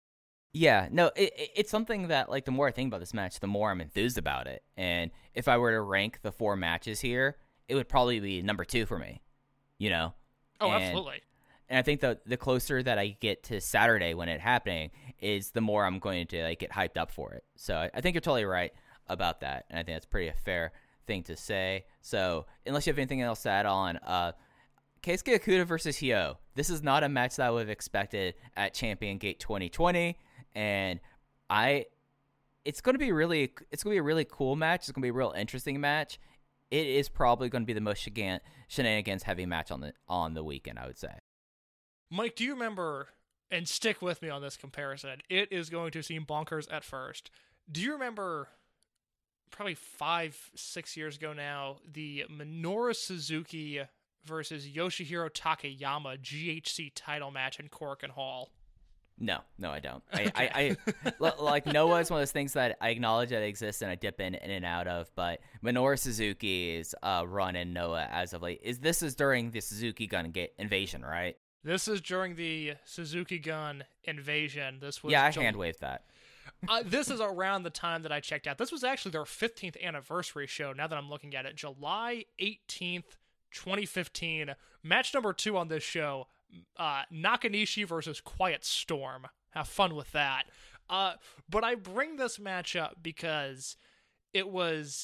Yeah, no, it, it, it's something that, like, the more I think about this match, the more I'm enthused about it. And if I were to rank the four matches here, it would probably be number two for me, you know? Oh, and, absolutely. And I think the the closer that I get to Saturday when it's happening is the more I'm going to, like, get hyped up for it. So I, I think you're totally right about that, and I think that's pretty a fair thing to say. So unless you have anything else to add on, uh, Keisuke Okuda versus Hyo. This is not a match that I would have expected at Champion Gate twenty twenty. And I, it's going to be really, it's going to be a really cool match. It's going to be a real interesting match. It is probably going to be the most shegan- shenanigans heavy match on the on the weekend, I would say. Mike, do you remember, and stick with me on this comparison, it is going to seem bonkers at first. Do you remember, probably five, six years ago now, the Minoru Suzuki versus Yoshihiro Takayama G H C title match in Korakuen Hall? No, no, I don't. I, I, I like Noah is one of those things that I acknowledge that it exists and I dip in, in and out of. But Minoru Suzuki's uh, run in Noah as of late is this is during the Suzuki Gun get invasion, right? This is during the Suzuki Gun invasion. This was yeah, I Jul- hand waved that. uh, this is around the time that I checked out. This was actually their fifteenth anniversary show. Now that I'm looking at it, July eighteenth, twenty fifteen. Match number two on this show. Uh, Nakanishi versus Quiet Storm. Have fun with that. Uh, but I bring this match up because it was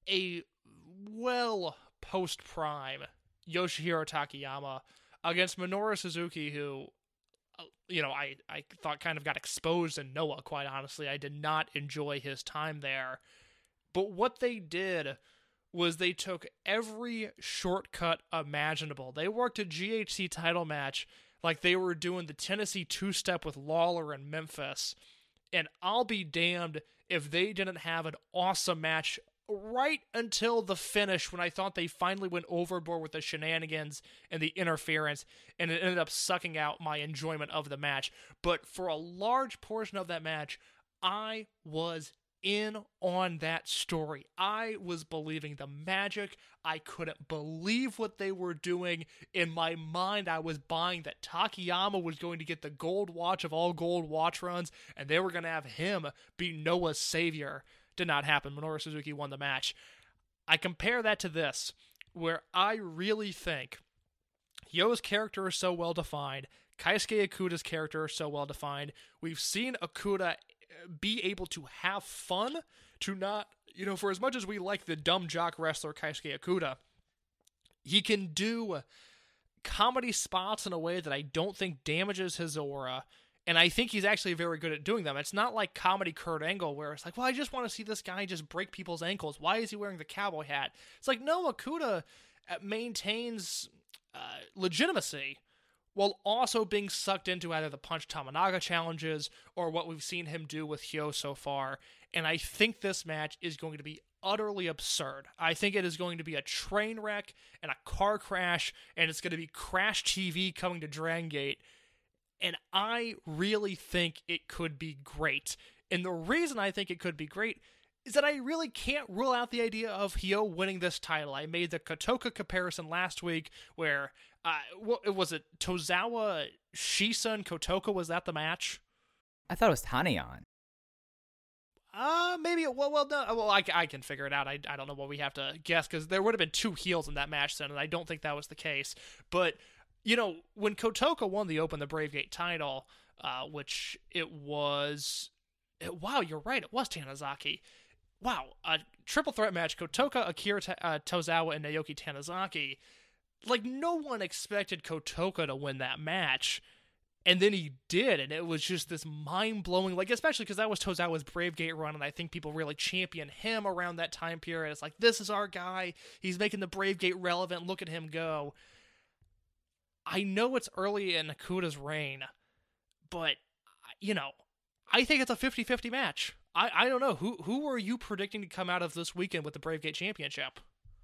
a well post-prime Yoshihiro Takayama against Minoru Suzuki, who, uh, you know, I, I thought kind of got exposed in Noah, quite honestly. I did not enjoy his time there. But what they did was they took every shortcut imaginable. They worked a G H C title match like they were doing the Tennessee two-step with Lawler and Memphis. And I'll be damned if they didn't have an awesome match right until the finish, when I thought they finally went overboard with the shenanigans and the interference, and it ended up sucking out my enjoyment of the match. But for a large portion of that match, I was in on that story. I was believing the magic. I couldn't believe what they were doing. In my mind, I was buying that Takayama was going to get the gold watch of all gold watch runs, and they were going to have him be Noah's savior. Did not happen. Minoru Suzuki won the match. I compare that to this, where I really think Hyo's character is so well defined, Keisuke Okuda's character is so well defined. We've seen Okuda be able to have fun, to not, you know, for as much as we like the dumb jock wrestler Keisuke Okuda, he can do comedy spots in a way that I don't think damages his aura, and I think he's actually very good at doing them. It's not like comedy Kurt Angle, where it's like, well, I just want to see this guy just break people's ankles. Why is he wearing the cowboy hat? It's like, no, Okuda maintains uh, legitimacy while also being sucked into either the Punch Tamanaga challenges or what we've seen him do with Hyo so far. And I think this match is going to be utterly absurd. I think it is going to be a train wreck and a car crash, and it's going to be Crash T V coming to Dragon Gate. And I really think it could be great. And the reason I think it could be great is that I really can't rule out the idea of Hyo winning this title. I made the Kotoka comparison last week where, uh, what was it, Tozawa, Shisa, and Kotoka? Was that the match? I thought it was Tanayon. Uh, maybe, it, well, well, no, well, I, I can figure it out. I, I don't know what we have to guess, because there would have been two heels in that match then, and I don't think that was the case. But You know, when Kotoka won the Open the Bravegate title, uh, which it was, it, wow, you're right, it was Tanizaki. Wow, a triple threat match, Kotoka, Akira uh, Tozawa, and Naoki Tanizaki. Like, no one expected Kotoka to win that match, and then he did, and it was just this mind-blowing, like, especially because that was Tozawa's Bravegate run, and I think people really championed him around that time period. It's like, this is our guy, he's making the Bravegate relevant, look at him go. I know it's early in Okuda's reign, but, you know, I think it's a fifty-fifty match. I, I don't know. Who who were you predicting to come out of this weekend with the Bravegate Championship?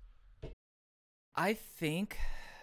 I think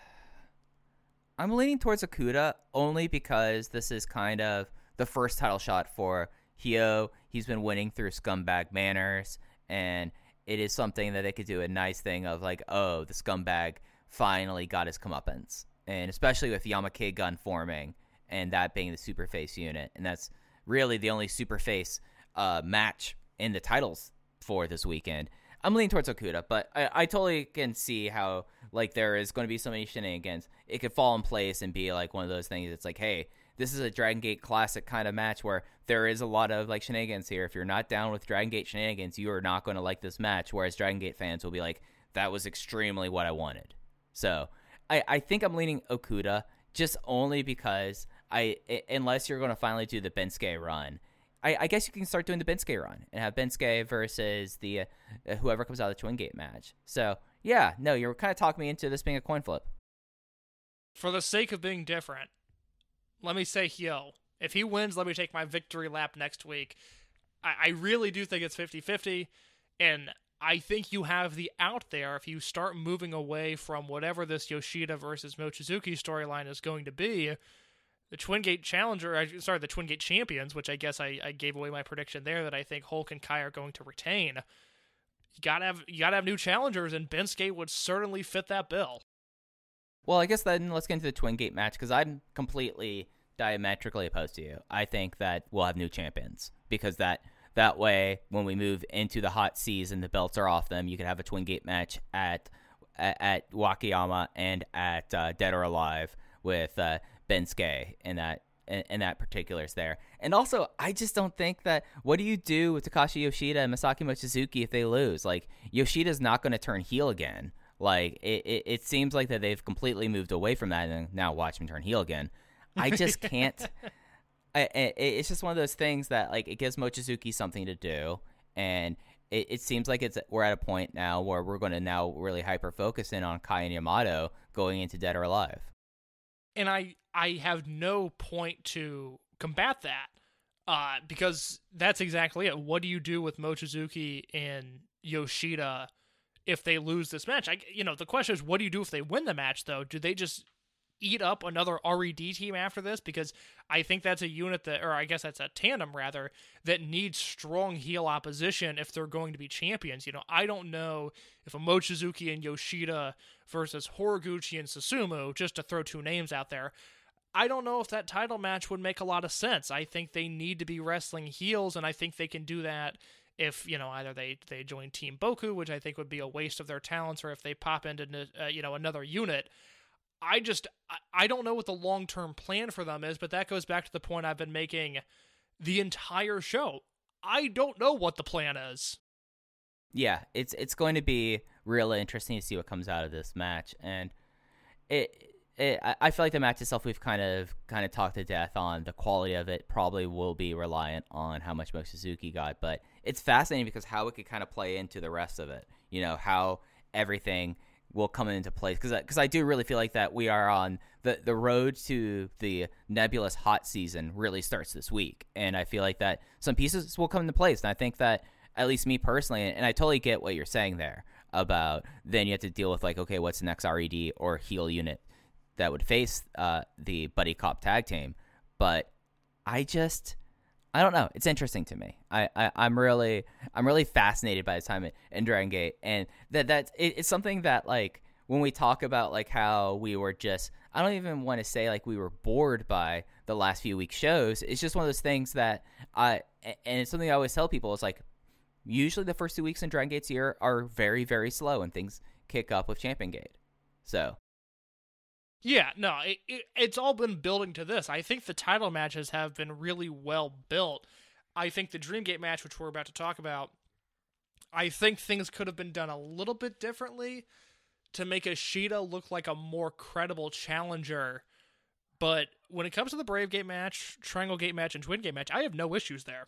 I'm leaning towards Okuda only because this is kind of the first title shot for Hyo. He's been winning through scumbag manners, and it is something that they could do a nice thing of like, oh, the scumbag finally got his comeuppance. And especially with Yamake Gun forming and that being the super face unit. And that's really the only super face uh, match in the titles for this weekend. I'm leaning towards Okuda, but I, I totally can see how like there is going to be so many shenanigans. It could fall in place and be like one of those things. It's like, hey, this is a Dragon Gate Classic kind of match where there is a lot of like shenanigans here. If you're not down with Dragon Gate shenanigans, you are not going to like this match. Whereas Dragon Gate fans will be like, that was extremely what I wanted. So I, I think I'm leaning Okuda just only because I, unless you're going to finally do the Bensuke run, I, I guess you can start doing the Bensuke run and have Bensuke versus the uh, whoever comes out of the Twin Gate match. So yeah, no, you're kind of talking me into this being a coin flip. For the sake of being different, let me say Hyo. If he wins, let me take my victory lap next week. I, I really do think it's fifty-fifty, and I think you have the out there if you start moving away from whatever this Yoshida versus Mochizuki storyline is going to be. The Twin Gate Challenger, sorry, the Twin Gate Champions, which I guess I, I gave away my prediction there that I think Hulk and Kai are going to retain. You gotta have you gotta have new challengers, and Bensuke would certainly fit that bill. Well, I guess then let's get into the Twin Gate match because I'm completely diametrically opposed to you. I think that we'll have new champions because that that way when we move into the hot season, the belts are off them. You can have a Twin Gate match at at, at Wakayama and at uh, Dead or Alive with uh, Bensuke in that in, in that particulars there. And also, I just don't think that what do you do with Takashi Yoshida and Masaki Mochizuki if they lose? Like, Yoshida's not going to turn heel again. Like, it, it, it seems like that they've completely moved away from that and now watch him turn heel again. I just can't. I, I, it's just one of those things that, like, it gives Mochizuki something to do. And it, it seems like it's we're at a point now where we're going to now really hyper-focus in on Kai and Yamato going into Dead or Alive. And I, I have no point to combat that uh, because that's exactly it. What do you do with Mochizuki and Yoshida if they lose this match? I, you know, the question is, what do you do if they win the match, though? Do they just eat up another R E D team after this? Because I think that's a unit that, or I guess that's a tandem, rather, that needs strong heel opposition if they're going to be champions. You know, I don't know if a Mochizuki and Yoshida versus Horiguchi and Susumu, just to throw two names out there, I don't know if that title match would make a lot of sense. I think they need to be wrestling heels, and I think they can do that if, you know, either they, they join Team Boku, which I think would be a waste of their talents, or if they pop into, uh, you know, another unit. I just, I don't know what the long-term plan for them is, but that goes back to the point I've been making the entire show. I don't know what the plan is. Yeah, it's it's going to be really interesting to see what comes out of this match, and it, it I feel like the match itself we've kind of kind of talked to death on. The quality of it probably will be reliant on how much Mochizuki got, but it's fascinating because how it could kind of play into the rest of it. You know, how everything will come into place, because because I do really feel like that we are on the the road to the nebulous hot season really starts this week, and I feel like that some pieces will come into place, and I think that at least me personally, and I totally get what you're saying there about then you have to deal with like, okay, what's the next R E D or heel unit that would face uh, the Buddy Cop tag team, but I just I don't know. It's interesting to me. I, I I'm really I'm really fascinated by the time in, in Dragon Gate, and that that it, it's something that like when we talk about like how we were just I don't even want to say like we were bored by the last few weeks shows. It's just one of those things that I and it's something I always tell people. It's like usually the first two weeks in Dragon Gate's year are very very slow, and things kick up with Champion Gate. So Yeah, no, it, it, it's all been building to this. I think the title matches have been really well built. I think the Dreamgate match, which we're about to talk about, I think things could have been done a little bit differently to make Ishida look like a more credible challenger. But when it comes to the Brave Gate match, Triangle Gate match, and Twin Gate match, I have no issues there.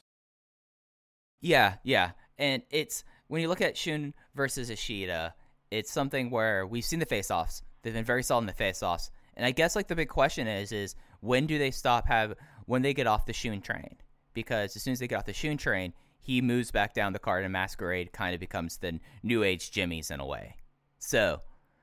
Yeah, yeah. And it's, when you look at Shun versus Ishida, it's something where we've seen the face-offs. They've been very solid in the face-offs. And I guess like the big question is, is when do they stop have, when they get off the Shun train? Because as soon as they get off the Shun train, he moves back down the card and Masquerade kind of becomes the New Age Jimmys in a way. So,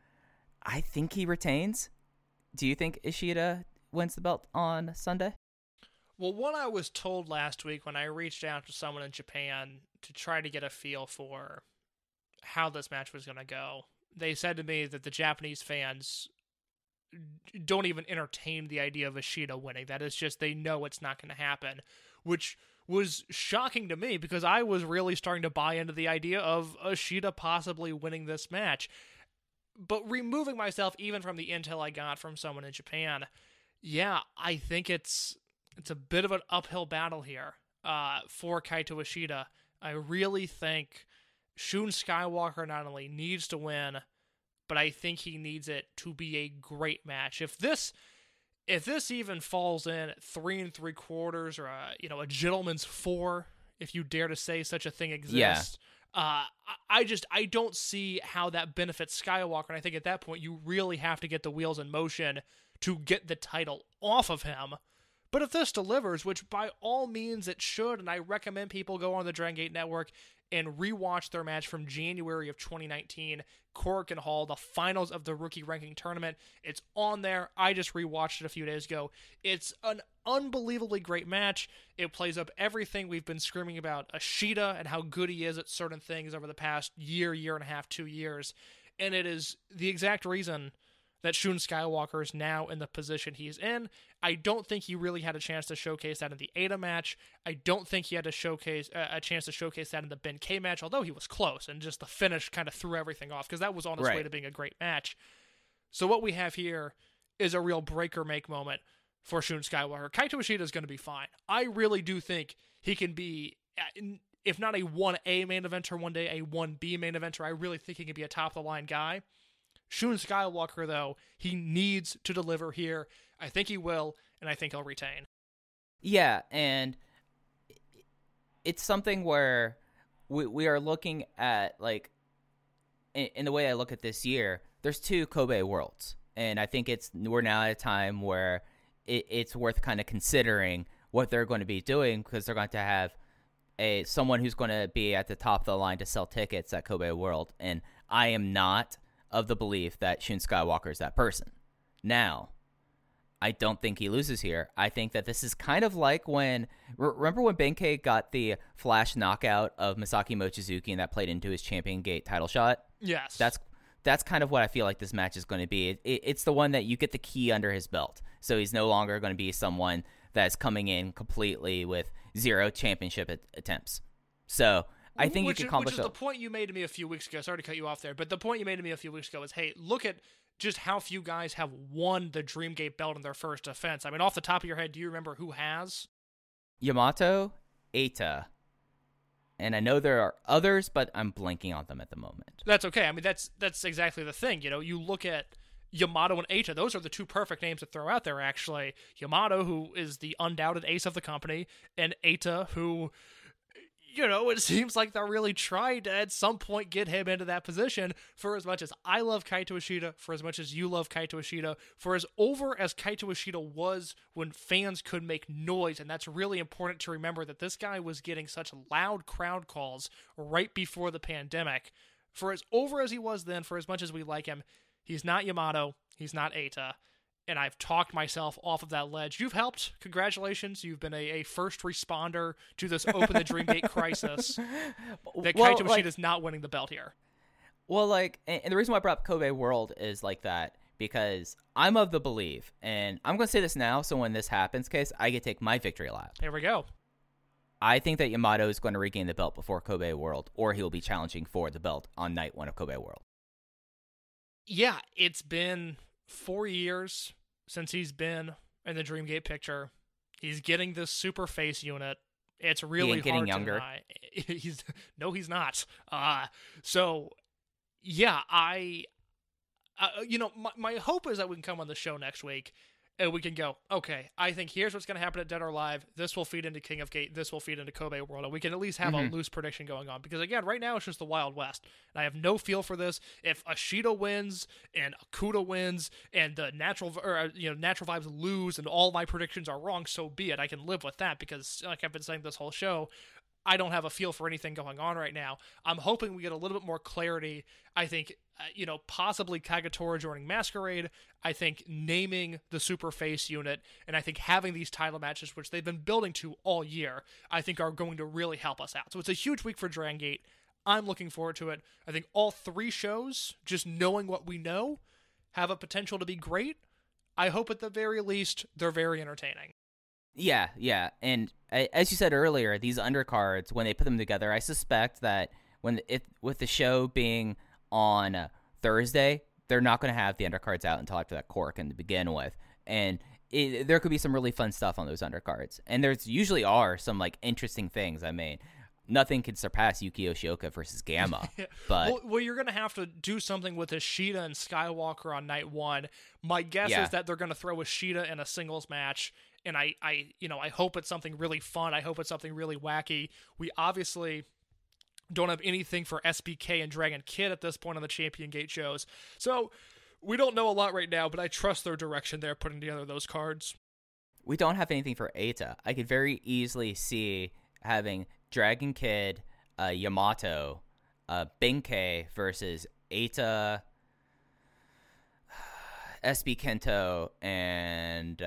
I think he retains. Do you think Ishida wins the belt on Sunday? Well, what I was told last week when I reached out to someone in Japan to try to get a feel for how this match was going to go, they said to me that the Japanese fans don't even entertain the idea of Ishida winning. That is just, they know it's not going to happen, which was shocking to me because I was really starting to buy into the idea of Ishida possibly winning this match. But removing myself even from the intel I got from someone in Japan, yeah, I think it's it's a bit of an uphill battle here uh, for Kaito Ishida. I really think Shun Skywalker not only needs to win, but I think he needs it to be a great match. If this, if this even falls in at three and three quarters, or a, you know, a gentleman's four, if you dare to say such a thing exists, yeah. uh, I just I don't see how that benefits Skywalker. And I think at that point you really have to get the wheels in motion to get the title off of him. But if this delivers, which by all means it should, and I recommend people go on the Dragon Gate Network and rewatch their match from January of twenty nineteen, Korakuen Hall, the finals of the rookie ranking tournament. It's on there. I just rewatched it a few days ago. It's an unbelievably great match. It plays up everything we've been screaming about Ishida and how good he is at certain things over the past year, year and a half, two years. And it is the exact reason that Shun Skywalker is now in the position he's in. I don't think he really had a chance to showcase that in the Eita match. I don't think he had to showcase uh, a chance to showcase that in the Ben K match, although he was close, and just the finish kind of threw everything off, because that was on its right. way to being a great match. So what we have here is a real break-or-make moment for Shun Skywalker. Kaito Ishida is going to be fine. I really do think he can be, if not a one A main eventer one day, a one B main eventer. I really think he can be a top-of-the-line guy. Shun Skywalker, though, he needs to deliver here. I think he will, and I think he'll retain. Yeah, and it's something where we we are looking at, like, in, in the way I look at this year, there's two Kobe Worlds, and I think it's we're now at a time where it, it's worth kind of considering what they're going to be doing, because they're going to have a someone who's going to be at the top of the line to sell tickets at Kobe World, and I am not of the belief that Shun Skywalker is that person. Now, I don't think he loses here. I think that this is kind of like when, remember when Benkei got the flash knockout of Masaki Mochizuki and that played into his Champion Gate title shot? Yes. That's that's kind of what I feel like this match is going to be. It, it, it's the one that you get the key under his belt. So he's no longer going to be someone that's coming in completely with zero championship at, attempts. So I think which, you can accomplish Which is the point you made to me a few weeks ago. Sorry to cut you off there, but the point you made to me a few weeks ago is, hey, look at just how few guys have won the Dreamgate belt in their first defense. I mean, off the top of your head, do you remember who has? Yamato, Eita, and I know there are others, but I'm blanking on them at the moment. That's okay. I mean, that's that's exactly the thing. You know, you look at Yamato and Eita, those are the two perfect names to throw out there, actually. Yamato, who is the undoubted ace of the company, and Eita, who, you know, it seems like they're really trying to at some point get him into that position. For as much as I love Kaito Ishida, for as much as you love Kaito Ishida, for as over as Kaito Ishida was when fans could make noise, and that's really important to remember that this guy was getting such loud crowd calls right before the pandemic. For as over as he was then, for as much as we like him, he's not Yamato, he's not Eita. And I've talked myself off of that ledge. You've helped. Congratulations. You've been a, a first responder to this Open the Dreamgate crisis. That well, Kaito Ishida like, is not winning the belt here. Well, like, and, and the reason why I brought up Kobe World is like that, because I'm of the belief, and I'm going to say this now, so when this happens, case I get to take my victory lap. Here we go. I think that Yamato is going to regain the belt before Kobe World, or he will be challenging for the belt on night one of Kobe World. Yeah, it's been four years since he's been in the Dreamgate picture. He's getting this super face unit. It's really he getting hard younger. to deny. He's no, he's not. Uh, so, yeah, I, uh, you know, my, my hope is that we can come on the show next week and we can go, okay, I think here's what's going to happen at Dead or Alive. This will feed into King of Gate. This will feed into Kobe World. And we can at least have Mm-hmm. a loose prediction going on. Because, again, right now it's just the Wild West. And I have no feel for this. If Ashita wins and Akuda wins and the natural or, uh, you know, natural vibes lose and all my predictions are wrong, so be it. I can live with that because, like I've been saying this whole show, I don't have a feel for anything going on right now. I'm hoping we get a little bit more clarity. I think, uh, you know, possibly Kagatora joining Masquerade. I think naming the Super Face unit, and I think having these title matches, which they've been building to all year, I think are going to really help us out. So it's a huge week for Dragon Gate. I'm looking forward to it. I think all three shows, just knowing what we know, have a potential to be great. I hope at the very least they're very entertaining. Yeah, yeah, and uh, as you said earlier, these undercards, when they put them together, I suspect that when if with the show being on uh, Thursday, they're not going to have the undercards out until after that Cork and to begin with, and it, there could be some really fun stuff on those undercards, and there's usually are some like interesting things. I mean, nothing can surpass Yuki Yoshioka versus Gamma, but well, well, you're going to have to do something with Ishida and Skywalker on night one. My guess Yeah. is that they're going to throw Ishida in a singles match. And I, I, you know, I hope it's something really fun. I hope it's something really wacky. We obviously don't have anything for S B K and Dragon Kid at this point on the Champion Gate shows. So we don't know a lot right now, but I trust their direction there putting together those cards. we don't have anything for Eita. I could very easily see having Dragon Kid, uh, Yamato, uh, Benkei versus Eita, S B Kento, and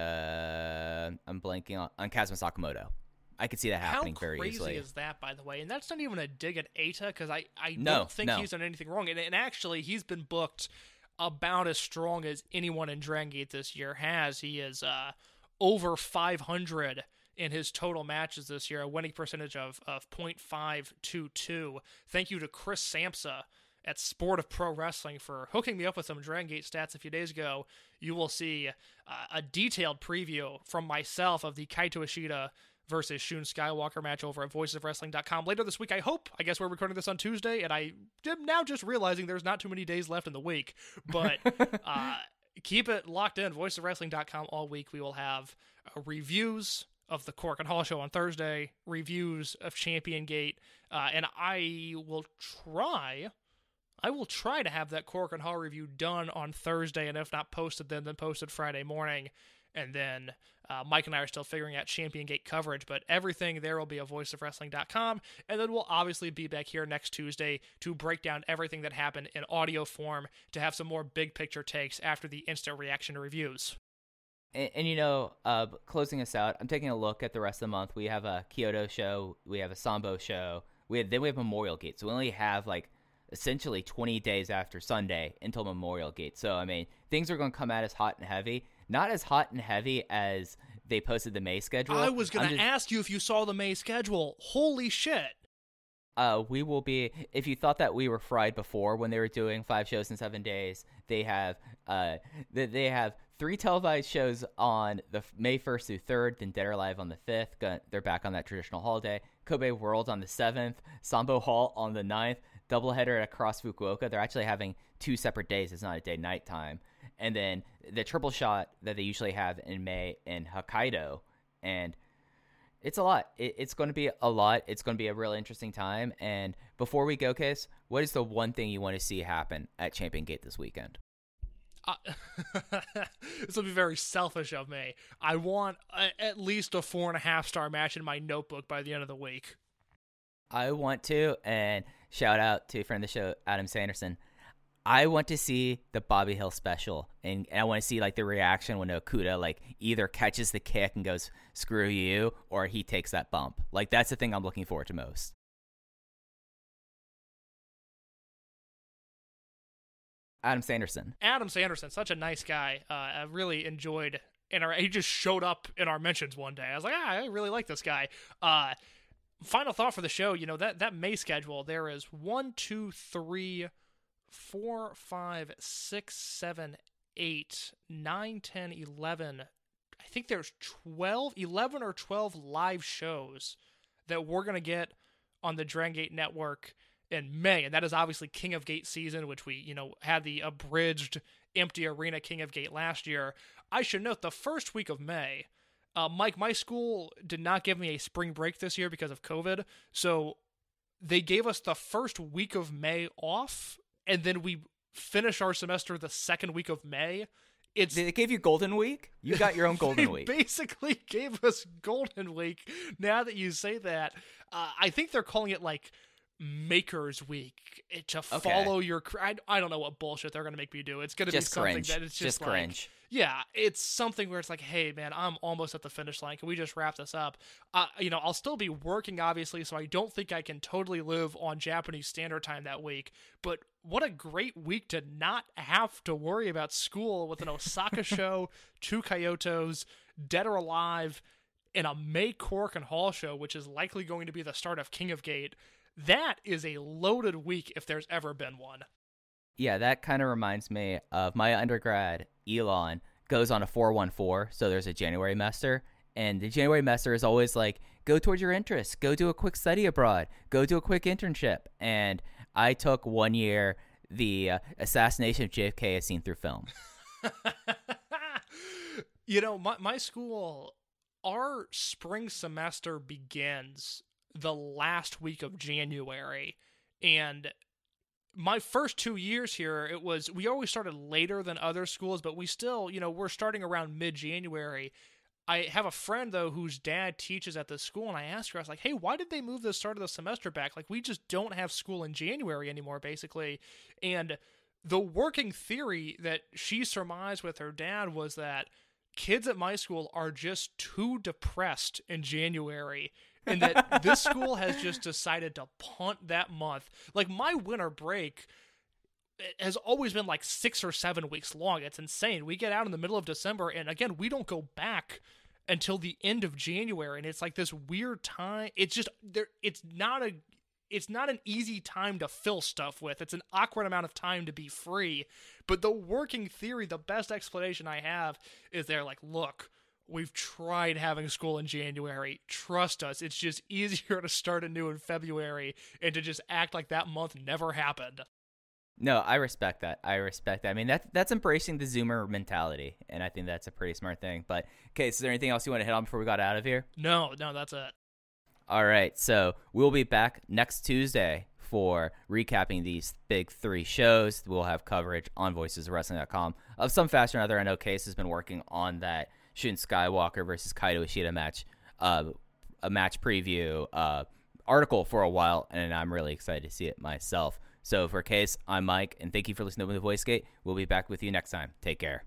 uh, I'm blanking on, on Kazuma Sakamoto. I could see that happening How very crazy easily. is that, by the way? And that's not even a dig at Eita, because I, I No, don't think no. he's done anything wrong. And, and actually, he's been booked about as strong as anyone in Dragon Gate this year has. He is uh, over five hundred in his total matches this year, a winning percentage of, of point five two two. Thank you to Chris Samsa at Sport of Pro Wrestling for hooking me up with some Dragon Gate stats a few days ago. You will see uh, a detailed preview from myself of the Kaito Ishida versus Shun Skywalker match over at voices of wrestling dot com later this week, I hope. I guess we're recording this on Tuesday, and I am now just realizing there's not too many days left in the week. But uh, keep it locked in, voices of wrestling dot com all week. We will have uh, reviews of the Cork and Hall show on Thursday, reviews of Champion Gate, uh, and I will try... I will try to have that Cork and Hall review done on Thursday, and if not posted then, then posted Friday morning. And then uh, Mike and I are still figuring out Champion Gate coverage, but everything there will be at voice of wrestling dot com. And then we'll obviously be back here next Tuesday to break down everything that happened in audio form, to have some more big picture takes after the instant reaction reviews. And, and you know, uh, closing us out, I'm taking a look at the rest of the month. We have a Kyoto show, we have a Sambo show, we have, then we have Memorial Gate. So we only have like essentially twenty days after Sunday until Memorial Gate. So, I mean, things are going to come out as hot and heavy. Not as hot and heavy as they posted the May schedule. I was going to just, ask you if you saw the May schedule. Holy shit. Uh, we will be, if you thought that we were fried before when they were doing five shows in seven days, they have, uh, they, they have three televised shows on the May first through third, then Dead or Alive on the fifth. They're back on that traditional holiday. Kobe World on the seventh, Sambo Hall on the ninth. Doubleheader at Across Fukuoka. They're actually having two separate days. It's not a day-night time. And then the triple shot that they usually have in May in Hokkaido. And it's a lot. It, it's going to be a lot. It's going to be a really interesting time. And before we go, Case, what is the one thing you want to see happen at Champion Gate this weekend? Uh, this will be very selfish of me. I want a, at least a four and a half star match in my notebook by the end of the week. I want to, and shout out to a friend of the show, Adam Sanderson. I want to see the Bobby Hill special, and, and I want to see like the reaction when Okuda like either catches the kick and goes "screw you" or he takes that bump. Like that's the thing I'm looking forward to most. Adam Sanderson. Adam Sanderson, such a nice guy. Uh, I really enjoyed. In our, he just showed up in our mentions one day. I was like, ah, I really like this guy. Uh, Final thought for the show, you know, that, that May schedule, there is one, two, three, four, five, six, seven, eight, nine, ten, eleven. I think there's twelve, eleven or twelve live shows that we're going to get on the Dragon Gate Network in May. And that is obviously King of Gate season, which we, you know, had the abridged empty arena King of Gate last year. I should note the first week of May, uh, Mike, my school did not give me a spring break this year because of COVID. So they gave us the first week of May off, and then we finish our semester the second week of May. It's They gave you Golden Week? You got your own Golden they Week. Basically gave us Golden Week. Now that you say that, uh, I think they're calling it like Maker's Week it, to Okay. follow your. I, I don't know what bullshit they're gonna make me do. It's gonna Just be something cringe. that it's just, Just like, cringe. Yeah, it's something where it's like, hey man, I'm almost at the finish line. Can we just wrap this up? Uh, you know, I'll still be working obviously, so I don't think I can totally live on Japanese Standard Time that week. But what a great week to not have to worry about school with an Osaka show, two Kyotos, Dead or Alive, and a May Cork and Hall show, which is likely going to be the start of King of Gate. That is a loaded week if there's ever been one. Yeah, that kind of reminds me of my undergrad, Elon, goes on a four one four, so there's a January semester, and the January semester is always like, go towards your interests, go do a quick study abroad, go do a quick internship, and I took one year the uh, assassination of J F K as seen through film. You know, my, my school, our spring semester begins the last week of January, and my first two years here, it was, we always started later than other schools, but we still, you know, we're starting around mid-January. I have a friend, though, whose dad teaches at this school, and I asked her, I was like, hey, why did they move the start of the semester back? Like, we just don't have school in January anymore, basically. And the working theory that she surmised with her dad was that kids at my school are just too depressed in January, and that this school has just decided to punt that month. Like, my winter break has always been like six or seven weeks long. It's insane. We get out in the middle of December, and again, we don't go back until the end of January, and it's like this weird time. It's just there. It's not a. It's not an easy time to fill stuff with. It's an awkward amount of time to be free. But the working theory, the best explanation I have is they're like, look, we've tried having school in January. Trust us. It's just easier to start anew in February and to just act like that month never happened. No, I respect that. I respect that. I mean, that, that's embracing the Zoomer mentality, and I think that's a pretty smart thing. But, okay, so is there anything else you want to hit on before we got out of here? No, no, that's it. All right, so we'll be back next Tuesday for recapping these big three shows. We'll have coverage on voices of wrestling dot com of some fashion or another. I know Case has been working on that Shun Skywalker versus Kaito Ishida match, uh, a match preview uh, article for a while, and I'm really excited to see it myself. So for Case, I'm Mike, and thank you for listening to Open the Voice Gate. We'll be back with you next time. Take care.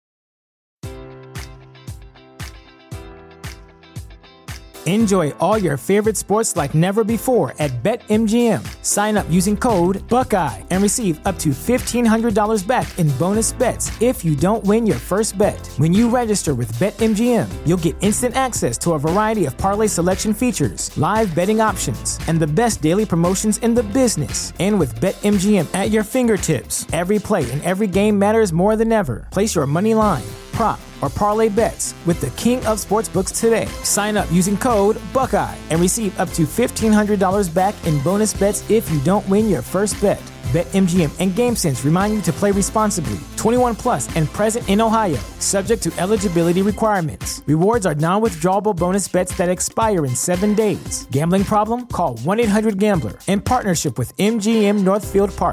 Enjoy all your favorite sports like never before at BetMGM. Sign up using code Buckeye and receive up to fifteen hundred dollars back in bonus bets if you don't win your first bet. When you register with BetMGM, you'll get instant access to a variety of parlay selection features, live betting options, and the best daily promotions in the business. And with BetMGM at your fingertips, every play and every game matters more than ever. Place your money line, prop, or parlay bets with the king of sportsbooks today. Sign up using code Buckeye and receive up to fifteen hundred dollars back in bonus bets if you don't win your first bet. BetMGM and GameSense remind you to play responsibly. twenty-one plus and present in Ohio, subject to eligibility requirements. Rewards are non-withdrawable bonus bets that expire in seven days. Gambling problem? Call one eight hundred gambler in partnership with M G M Northfield Park.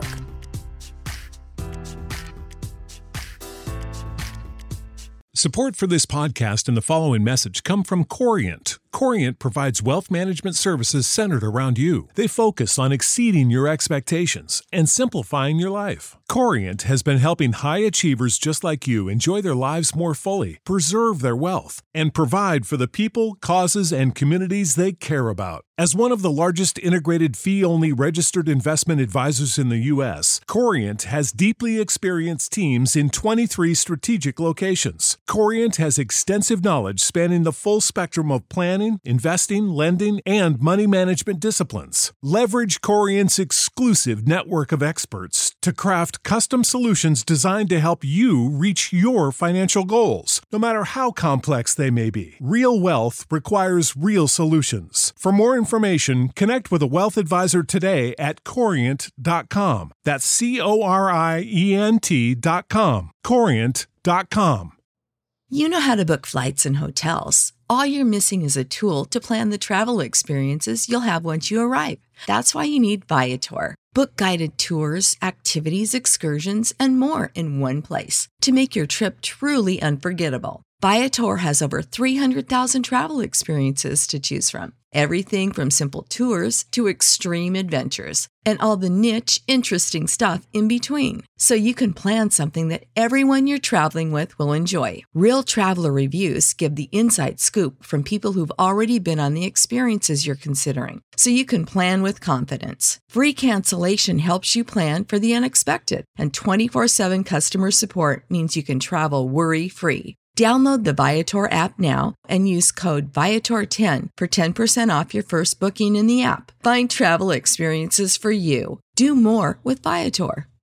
Support for this podcast and the following message come from Corient. Corient provides wealth management services centered around you. They focus on exceeding your expectations and simplifying your life. Corient has been helping high achievers just like you enjoy their lives more fully, preserve their wealth, and provide for the people, causes, and communities they care about. As one of the largest integrated fee-only registered investment advisors in the U S, Corient has deeply experienced teams in twenty-three strategic locations. Corient has extensive knowledge spanning the full spectrum of planning, planning, investing, lending, and money management disciplines. Leverage Corient's exclusive network of experts to craft custom solutions designed to help you reach your financial goals, no matter how complex they may be. Real wealth requires real solutions. For more information, connect with a wealth advisor today at corient dot com. That's C O R I E N T dot com. corient dot com. You know how to book flights and hotels. All you're missing is a tool to plan the travel experiences you'll have once you arrive. That's why you need Viator. Book guided tours, activities, excursions, and more in one place to make your trip truly unforgettable. Viator has over three hundred thousand travel experiences to choose from. Everything from simple tours to extreme adventures and all the niche, interesting stuff in between. So you can plan something that everyone you're traveling with will enjoy. Real traveler reviews give the inside scoop from people who've already been on the experiences you're considering. So you can plan with confidence. Free cancellation helps you plan for the unexpected. And twenty-four seven customer support means you can travel worry-free. Download the Viator app now and use code Viator ten for ten percent off your first booking in the app. Find travel experiences for you. Do more with Viator.